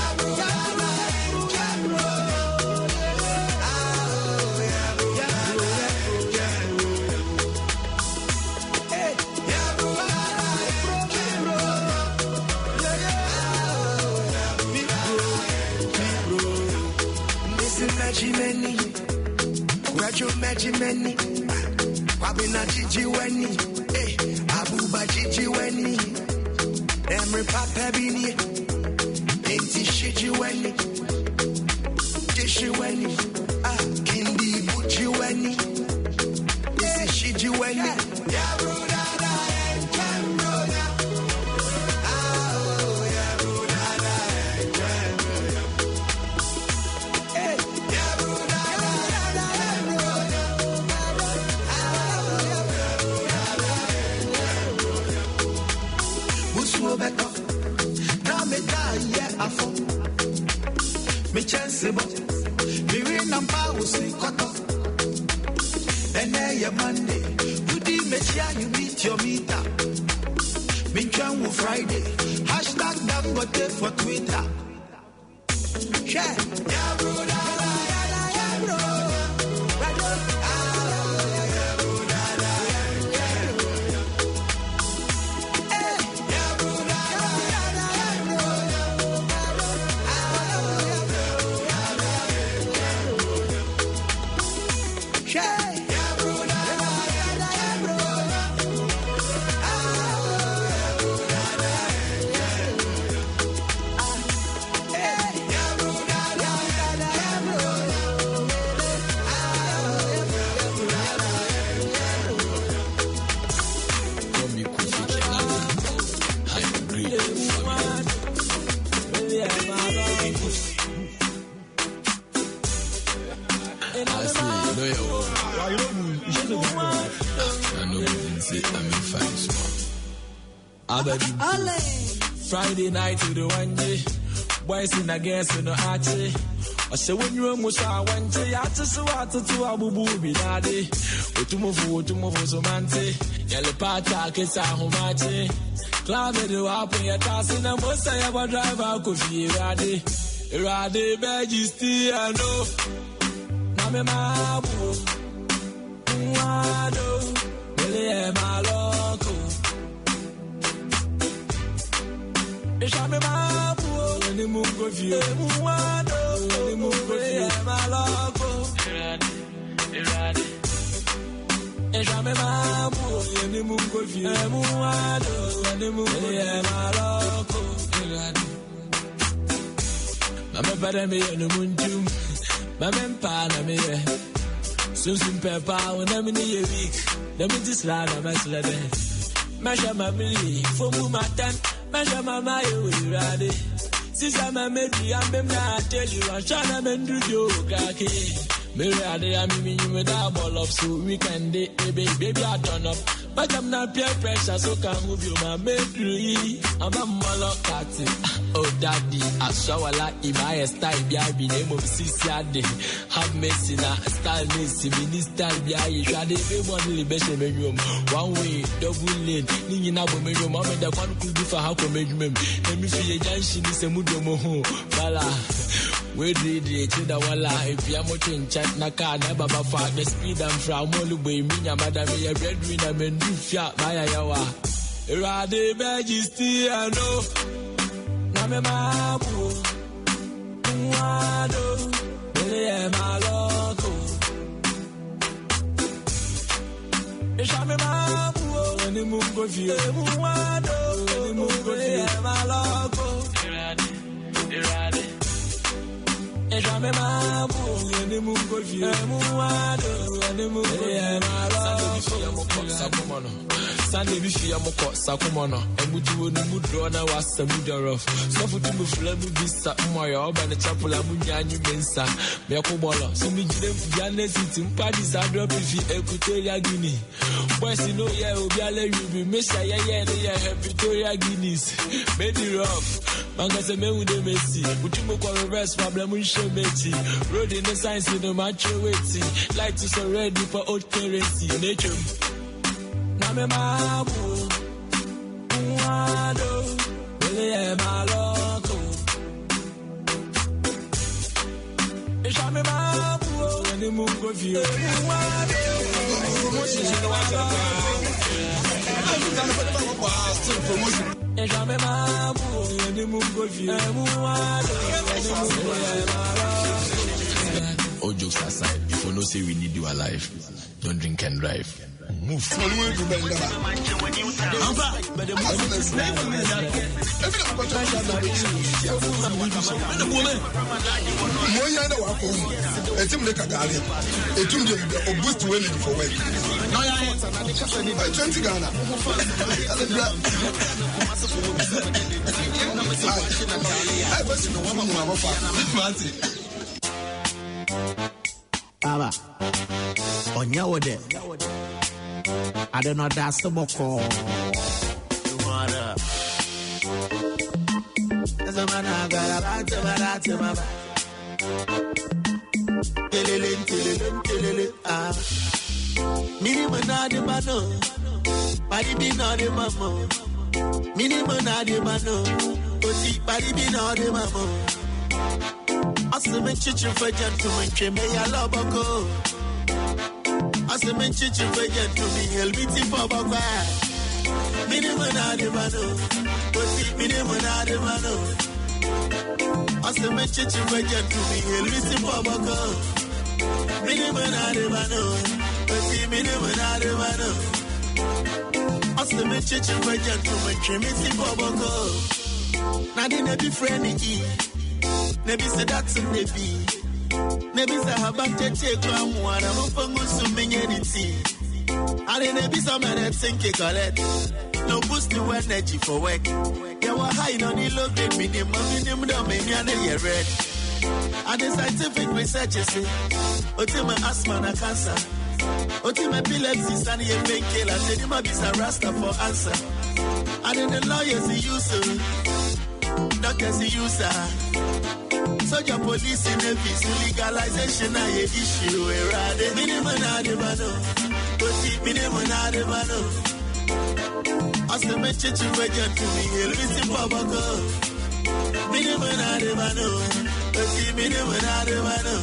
Speaker 7: Many, Gradual Magimeni, Wabina Gigi Weni, Abuba Gigi Weni, Emery Papa Bini, Inti Shiji Weni, Dishi Weni, Kindi Buchi Weni, this is Shiji Weni. afọ. Me chance bo. Me win number will see cut off. And then your Monday. You did me share you meet your meter. Me try with Friday. Hashtag Dangote for Twitter. Share. Yeah, brother. Yeah, bro.
Speaker 8: Friday night to the one day, boys in a guess in the archie. I say when you almost are one day, I just want to Abu Booby daddy. Utumofu, so mante, Yellow Pata, Kesa Homachi. Cloud the up in your task in a most I ever drive out coffee, Radi. Radi, Majesty, I know. Namemabu, Wado, William Maloko. Shame mabu, ni mungo vie, muado, ni mungo vie, maloko. Irade. Shame mabu, ni mungo vie, muado, ni mungo vie, maloko. Irade. Mama bada me no munjum, mama mpa me. Sunsun pepa, when I'm in a week, let me just land a maslade. Masha mamili, fomu matan. Masha mama you ready. Since I'm a maybe I'm not tell you I'm trying to do yoga. Me ready, I'm in with a ball of so we can day, baby, I turn up. But I'm not peer pressure, so can move you, my baby. I'm a molokati. Oh, daddy, I saw a lot in my style. Be I be name of Sisiade. Have mercy now, style Messi, minister. Be I tried everyone libation room. One way, double lane. Nina Bomero, Mamma, the one could be for how come make me. Let me feel a junction is a mudomo. Bala. We did it to the walla. If you are watching chat, Naka, Baba, the speed and from Molubu, Mina, Madame, a breadwinner, men do fiat, Maya Yawa. Rade Majesty, I know. Namemabu, Wado, William Maloko. Shamemabu, ni mungo vie, Wado, ni mungo vie, Maloko. Irade. Shame mabu, ni mungo vie, Wado, ni mungo vie, Maloko. Sunday be fear moko sakumono emutu onu mudro na wasa mudarof so futu mu flame bi sa moyo oba na chapel amunya anyu mensa me yakobolo so mi jide mfiane city mpadi sa drop fi Equatorial Guinea boys no yeah obi ale you be me say yeah Equatorial Guineas made it rough manga se me ude mesi futu mu kwa reverse problem show meti road in the science in the macho waiting like to so ready for old currency nature. Namemabu, Wado, William Maloko. Shame mabu, ni mungo vie, Wado, Shame mabu, ni mungo vie, Wado, all jokes aside, if you know say we need you alive, don't drink and drive. Move.
Speaker 9: Moya na wako. Etim de kagale. Etum de boost when for work. No ya 20 Ghana. I was in the woman mama fa.
Speaker 10: Baba. Onya wode. I don't know that's the boko. As a man, I got ah. Minimum na de mano, body be na de mamo. Minimum na de mano, oti body be na de mamo. Aseme chichi for gentlemen, cheme ya loboko. Aseme chichi for gentlemen, helbiti for baba. Minimum na de mano, oti minimum na de mano. Aseme chichi for gentlemen, helbiti for baba. Minimum na de mano. Minimum na de mano. Aseme chichi for gentlemen, cheme si for baba. Na di nebi friendly e. Nebi say that's a nebi. Nebi say habate take one more. I'm up on so many anything. And then nebi some that think it collect. No boost the energy for work. You were high on the low grade minimum don't make me and you red. And the scientific research is say, Otima asthma and cancer. Otima epilepsy stand here painkiller. Say you might be a rasta for answer. And then the lawyers use doctors use soldier police in the peace legalization na ye issue erade minimum na de mano oti minimum na de mano aseme chichi weje to me elvisi babako minimum na de mano oti minimum na de mano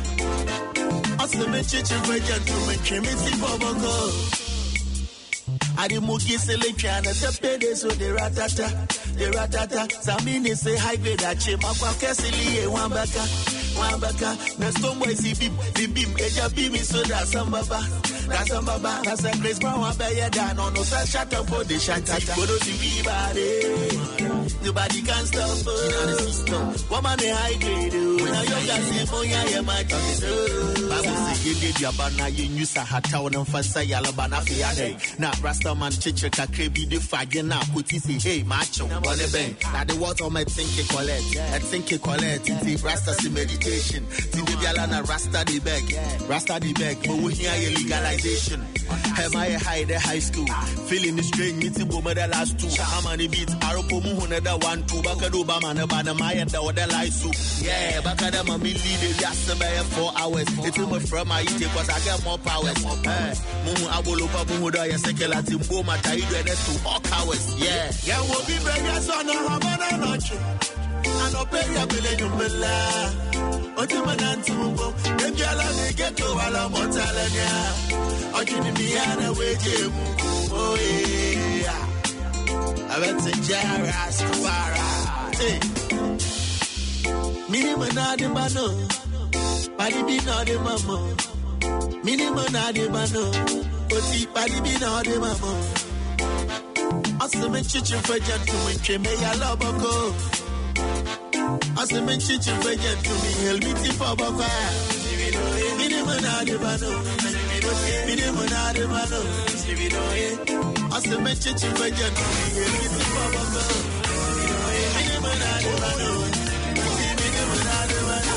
Speaker 10: aseme chichi weje to me chemisi babako Adi mugi selekya na sepede so de ratata Samini say high grade ache makwa kesili e wambaka na stombo si bim eja bim so da sambaba na say Grace Brown abeye da no say shut up for the shantata bodo si bibare nobody can stop us the system woman e high grade na yoga si moya ye ma babu si gede dia bana ye nyusa hata wona mfasa yala bana fiade na rasta man chiche kakre bi de fage na koti si hey macho on the bank na the water my think collect the rasta si meditation think the biala na rasta the beg but we hear legalization am I high school feeling the strain meeting bomber the last two how many beats aropo mu hunada 1 2 baka do ba man ba na my da oda life yeah baka da ma me lead the last 4 hours it's my from my eat because I get more powers mu abolo pa mu da ya sekela timbo mata ido next to all hours yeah wo bi brega so no habana noche ano pe ya bele nyumbela otima nantumbo ebiala me geto wala motalanya ojini mi ana weje mu oh yeah I bet to Jaras Kafara. Minimum na de mano. Body be na de mamo. Minimum na de mano. Oti body be na de mamo. Aseme chichi for gentlemen, cheme ya loboko. Aseme chichi for gentlemen, helmiti for boko. Minimum na de mano. Minimum na de mano. Aseme chichi for gentlemen, helmiti for boko. Minimum na de mano. Minimum na de mano.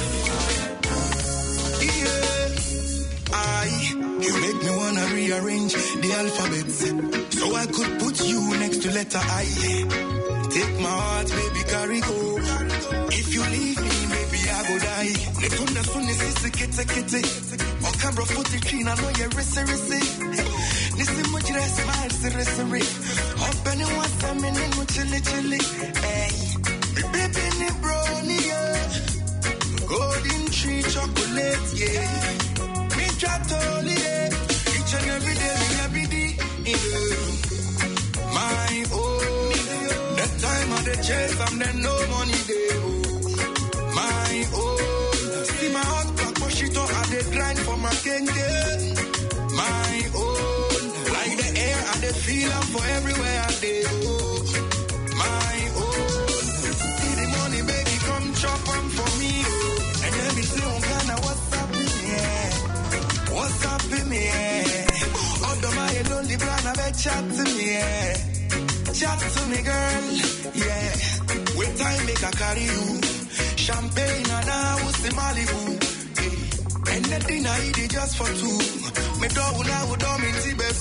Speaker 5: You make me wanna rearrange the alphabet so I could put you next to letter I. Take my heart, baby, carry go. If you leave me, maybe I go die. Netuna sunni sisi kete. Okambro futi china no ye rese. Nisi mujire smile siri. Open it once a minute no chili. Hey, baby ni brownie yeah. Golden tree chocolate yeah. Me totally yeah. Each and every day, yeah. My own. That time of the chase, I'm then no money day. My own. See my heart back, push it up at the grind for my kenge. My own. Like the air and the feel I'm for everywhere I do. My own. See the money, baby, come chop on for me. And let me see on Ghana, what's up in here? What's up in here? Under my lonely brand, I bet chat to me, yeah. Chat to me, girl, yeah. With time, make I carry you. Champagne and I was in Malibu. Yeah. And the dinner I eat it just for two. Me don't now, don't mean to be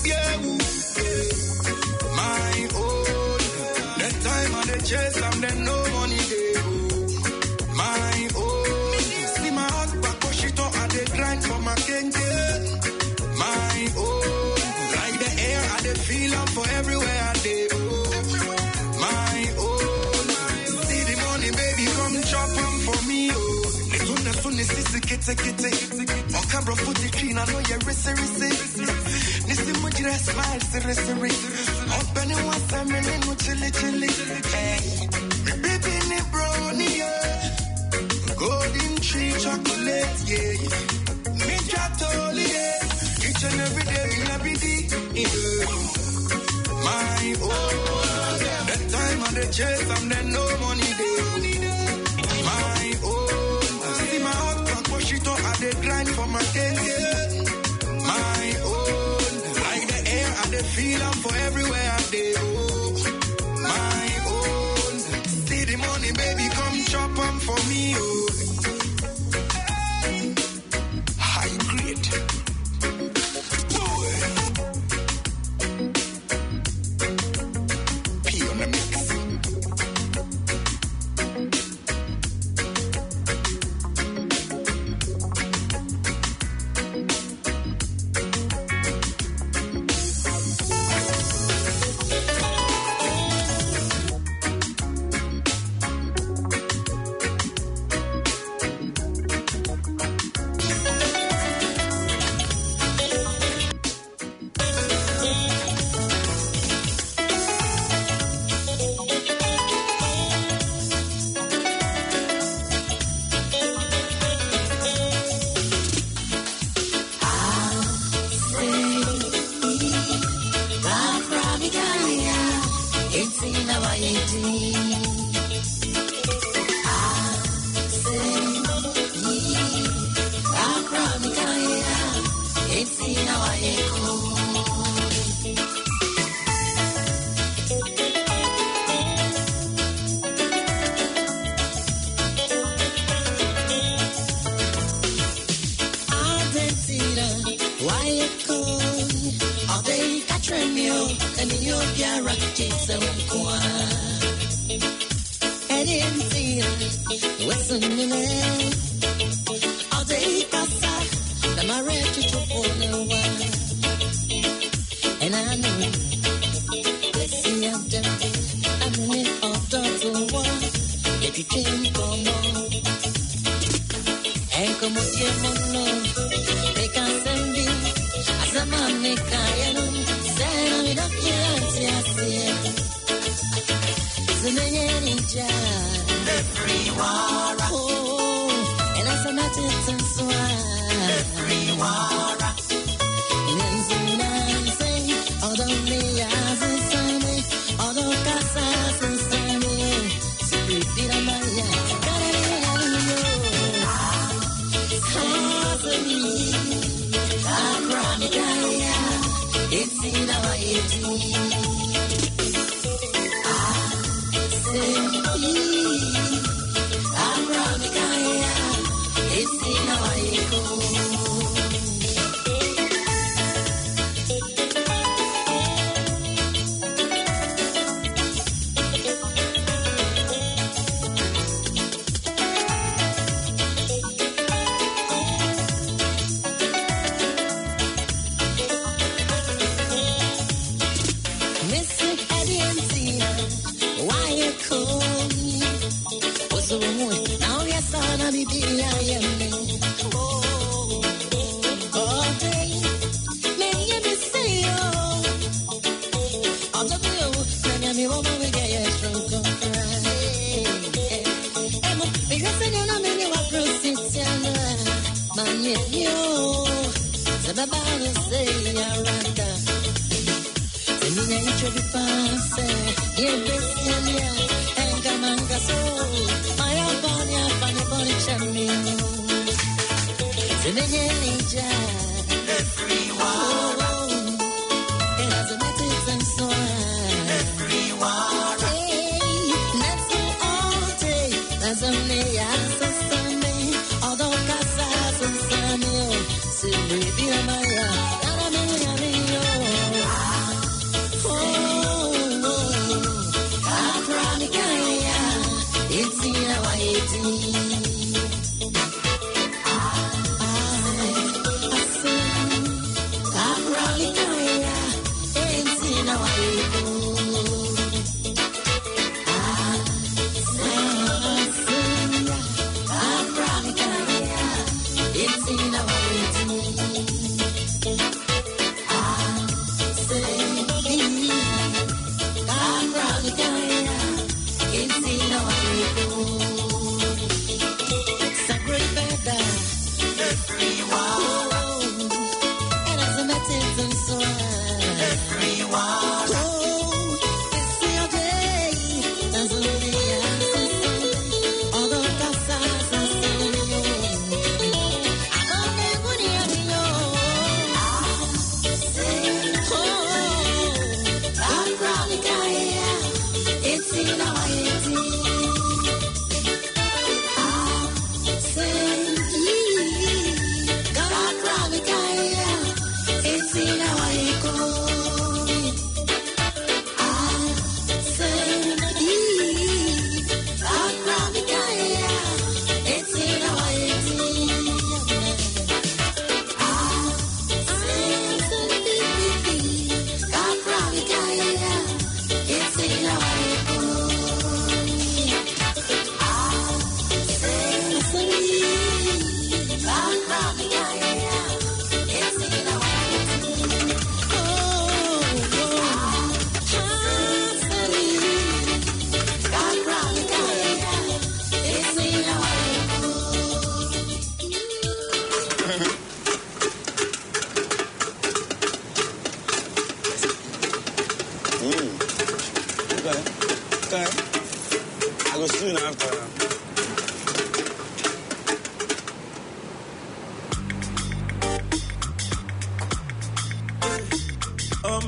Speaker 5: my own. That time on the chase, I'm then no money, day. come for me, oh. Nesuna sisi kete. Okabro footy clean, I know you're risi. Nisi mujira smile, siri. Open one family, no chili. Hey, me baby ni brownie, yeah. Golden tree chocolate, yeah. Me chatoli, yeah. Each and every day, me a busy, yeah. My own, that time on the chase, and then no money there. My own, see my hot cock, push it up at the grind for my days, yeah. My own, like the air and the feel, I'm for everywhere I do. My own, see the money, baby, come chop 'em for me, oh. High grade.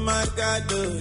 Speaker 11: my God, oh.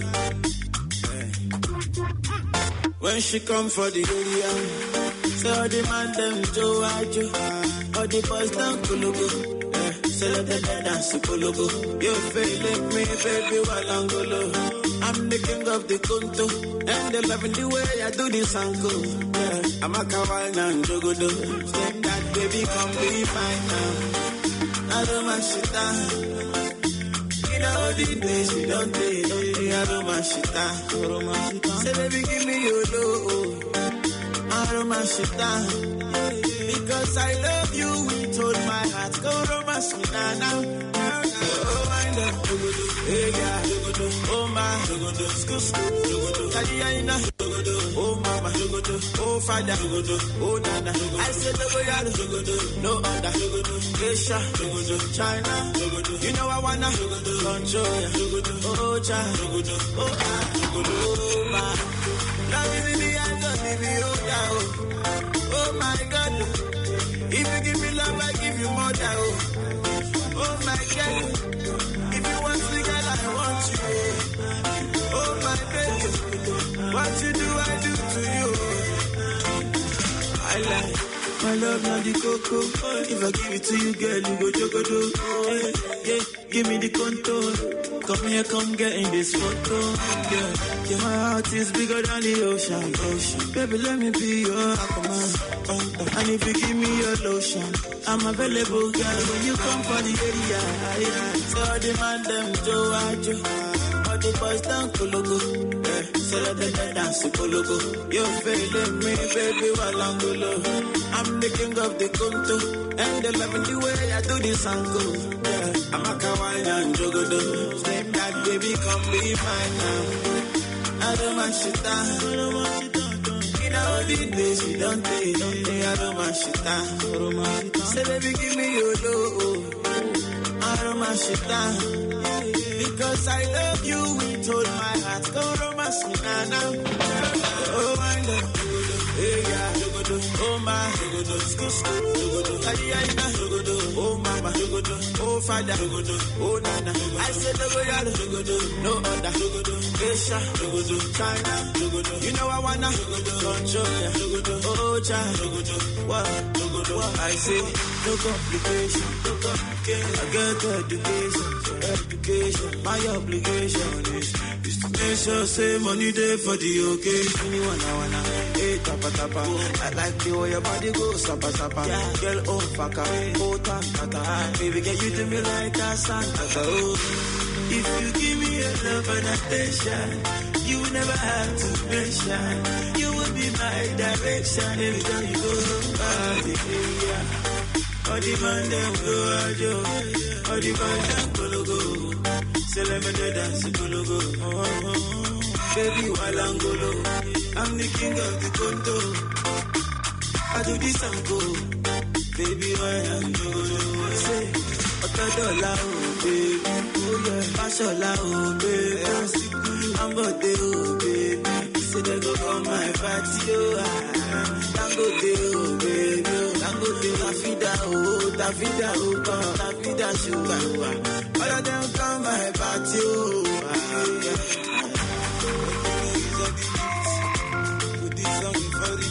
Speaker 11: When she come for the area, say all the man them Joe, all the boys down Kulugu. Say let them dance to Kulugu. You feeling me, baby, while Angolo. I'm the king of the Kunto, and they loving the way I do this uncle. Yeah, I'm a kawaii and jogodo. Say that baby, come be mine now. I don't mind shit down. You know the days you don't take. I don't mind shit down. Say baby, give me your love. I don't mind shit down. Because I love you with all my heart. Go romance me now. Oh my God, hey yeah, oh my, school, Kaliaina, oh mama, oh father, oh nana. I said no no other, Asia, China. You know I wanna control ya, oh child, oh my. Love is in the hands of the oh my God. If you give me love, I give you more than oh my God. If you want me, girl, I want you. Oh my baby, what you do, I do to you. I like my love, not the cocoa. If I give it to you, girl, you go jogodo. Yeah, give me the contour. Come here, come get in this photo. Yeah, my heart is bigger than the ocean. Baby, let me be your aquaman. And if you give me your lotion, I'm available, girl, when you come for the area. So the man, them, Joe, all the boys down Kulugu. So let them dance to Kulugu. You're feeling me, baby, while I'm below. I'm the king of the Kunto, and they loving the way I do this uncle. Yeah, I'm a kawaii and jogodo. Say that baby, come be mine now. I don't mind shit down. You know the days you don't take. I don't mind shit down. Say baby, give me your love. I don't mind shit down. Because I love you with all my heart. Go romance me now. Oh my God, hey yeah, oh my, school, oh mama, oh father, oh nana. I said no other, Asia, China. You know I wanna control ya, oh child. What I say, no complication, I get education, my obligation is to make sure say money there for the occasion. You wanna, hey tapa. I like the way your body goes, sapa. Girl, oh faka, oh tanta. Baby, can you do me like a Santa? Oh, if you give me your love and attention, you will never have to mention. You will be my direction every time you go party. All the man them go ajo, all the man them go. Say let me dance go. Baby, while Angolo, I'm the king of the Conto. I do this and go. Baby, while Angolo, say, $1, oh baby, oh yeah, Pashola, oh baby, I'm about to, oh baby. Say they go on my party, oh, Tango de, oh baby, Tango de, Tafida, sugar, all of them come my party, oh, put this on for the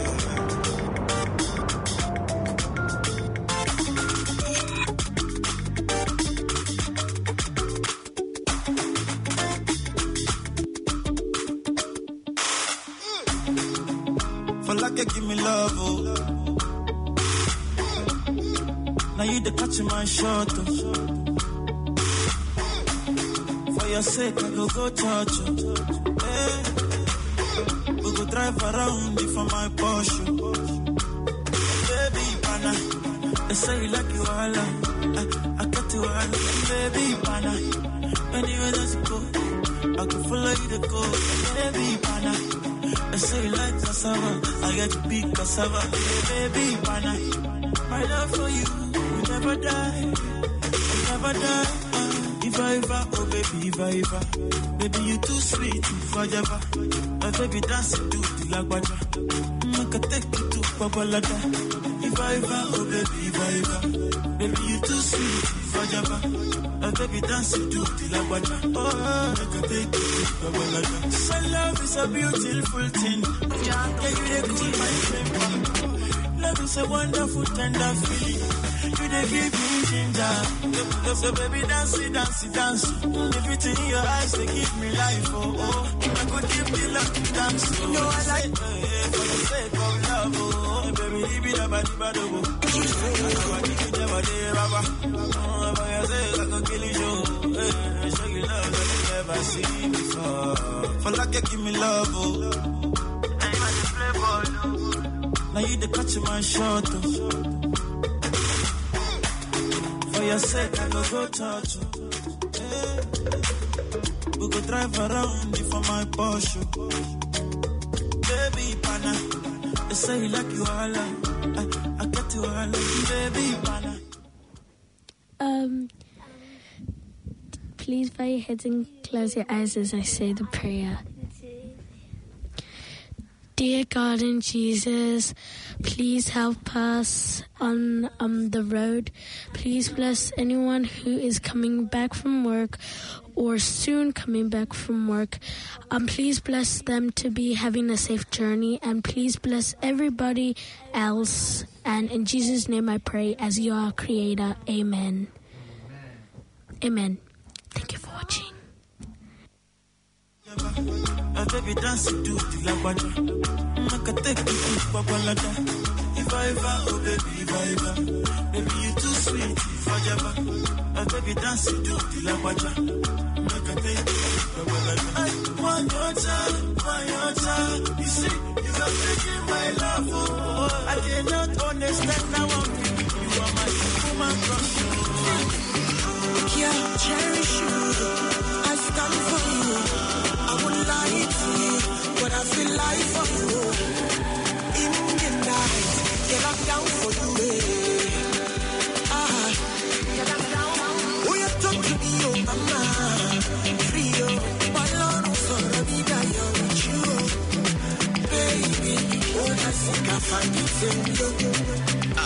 Speaker 11: give me love, oh. Now you the catch my shot, oh. For your sake, I go church, oh. Hey. We go drive around for my Porsche. Baby, pana, they say you like you all, I got you all. Baby, pana, anywhere that you go, I can follow you to go. Baby, pana, I say you like cassava, I get to big cassava. Hey, baby, pana, my love for you will never die, will never die. Iva, oh baby, Iva. Baby, you too sweet, forever. My baby dance to the lagwaja. Make a take you to papalata. If I oh baby, if I baby you too sweet, fajaba. Baby dance you do till I watch. Oh, I can take you, papalata. So love is a beautiful thing. Yeah, you dey cool my temper. Love is a wonderful tender feeling. You dey give me ginger. So baby dance it. Everything in your eyes they give me life. Oh, I could give me love to dance. You know I like for the sake of love. Oh, baby, leave it up at the bottom. I could kill you. Show you love that you never seen before. For like you give me love. Oh, I'm at the play ball. Now you the catch my shot. Oh. For your sake, I go touch you. We go drive around you for my Porsche. Baby, pana. They say you like you all. I get you all. Baby, pana.
Speaker 12: Please bow your heads and close your eyes as I say the prayer. Dear God and Jesus, please help us on the road. Please bless anyone who is coming back from work or soon coming back from work. Please bless them to be having a safe journey, and please bless everybody else. And in Jesus' name I pray, as you are creator. Amen. Amen. Thank you for watching.
Speaker 11: Baby dance to the lagwaja. I can take you to papalata. If I oh baby, if I baby you too sweet, if I baby dance to the lagwaja. I can take you to papalata. Want your time. You see, you are taking my love. Oh, I cannot understand now. You are my woman crush.
Speaker 7: Yeah, cherish you. I stand for you. I won't lie to you, but I feel like for you. In the night, get up down for you. Oh, you talk to me, oh mama. Free, oh, Balon, for a vida, you're with you. Baby, oh, I think I find it in you.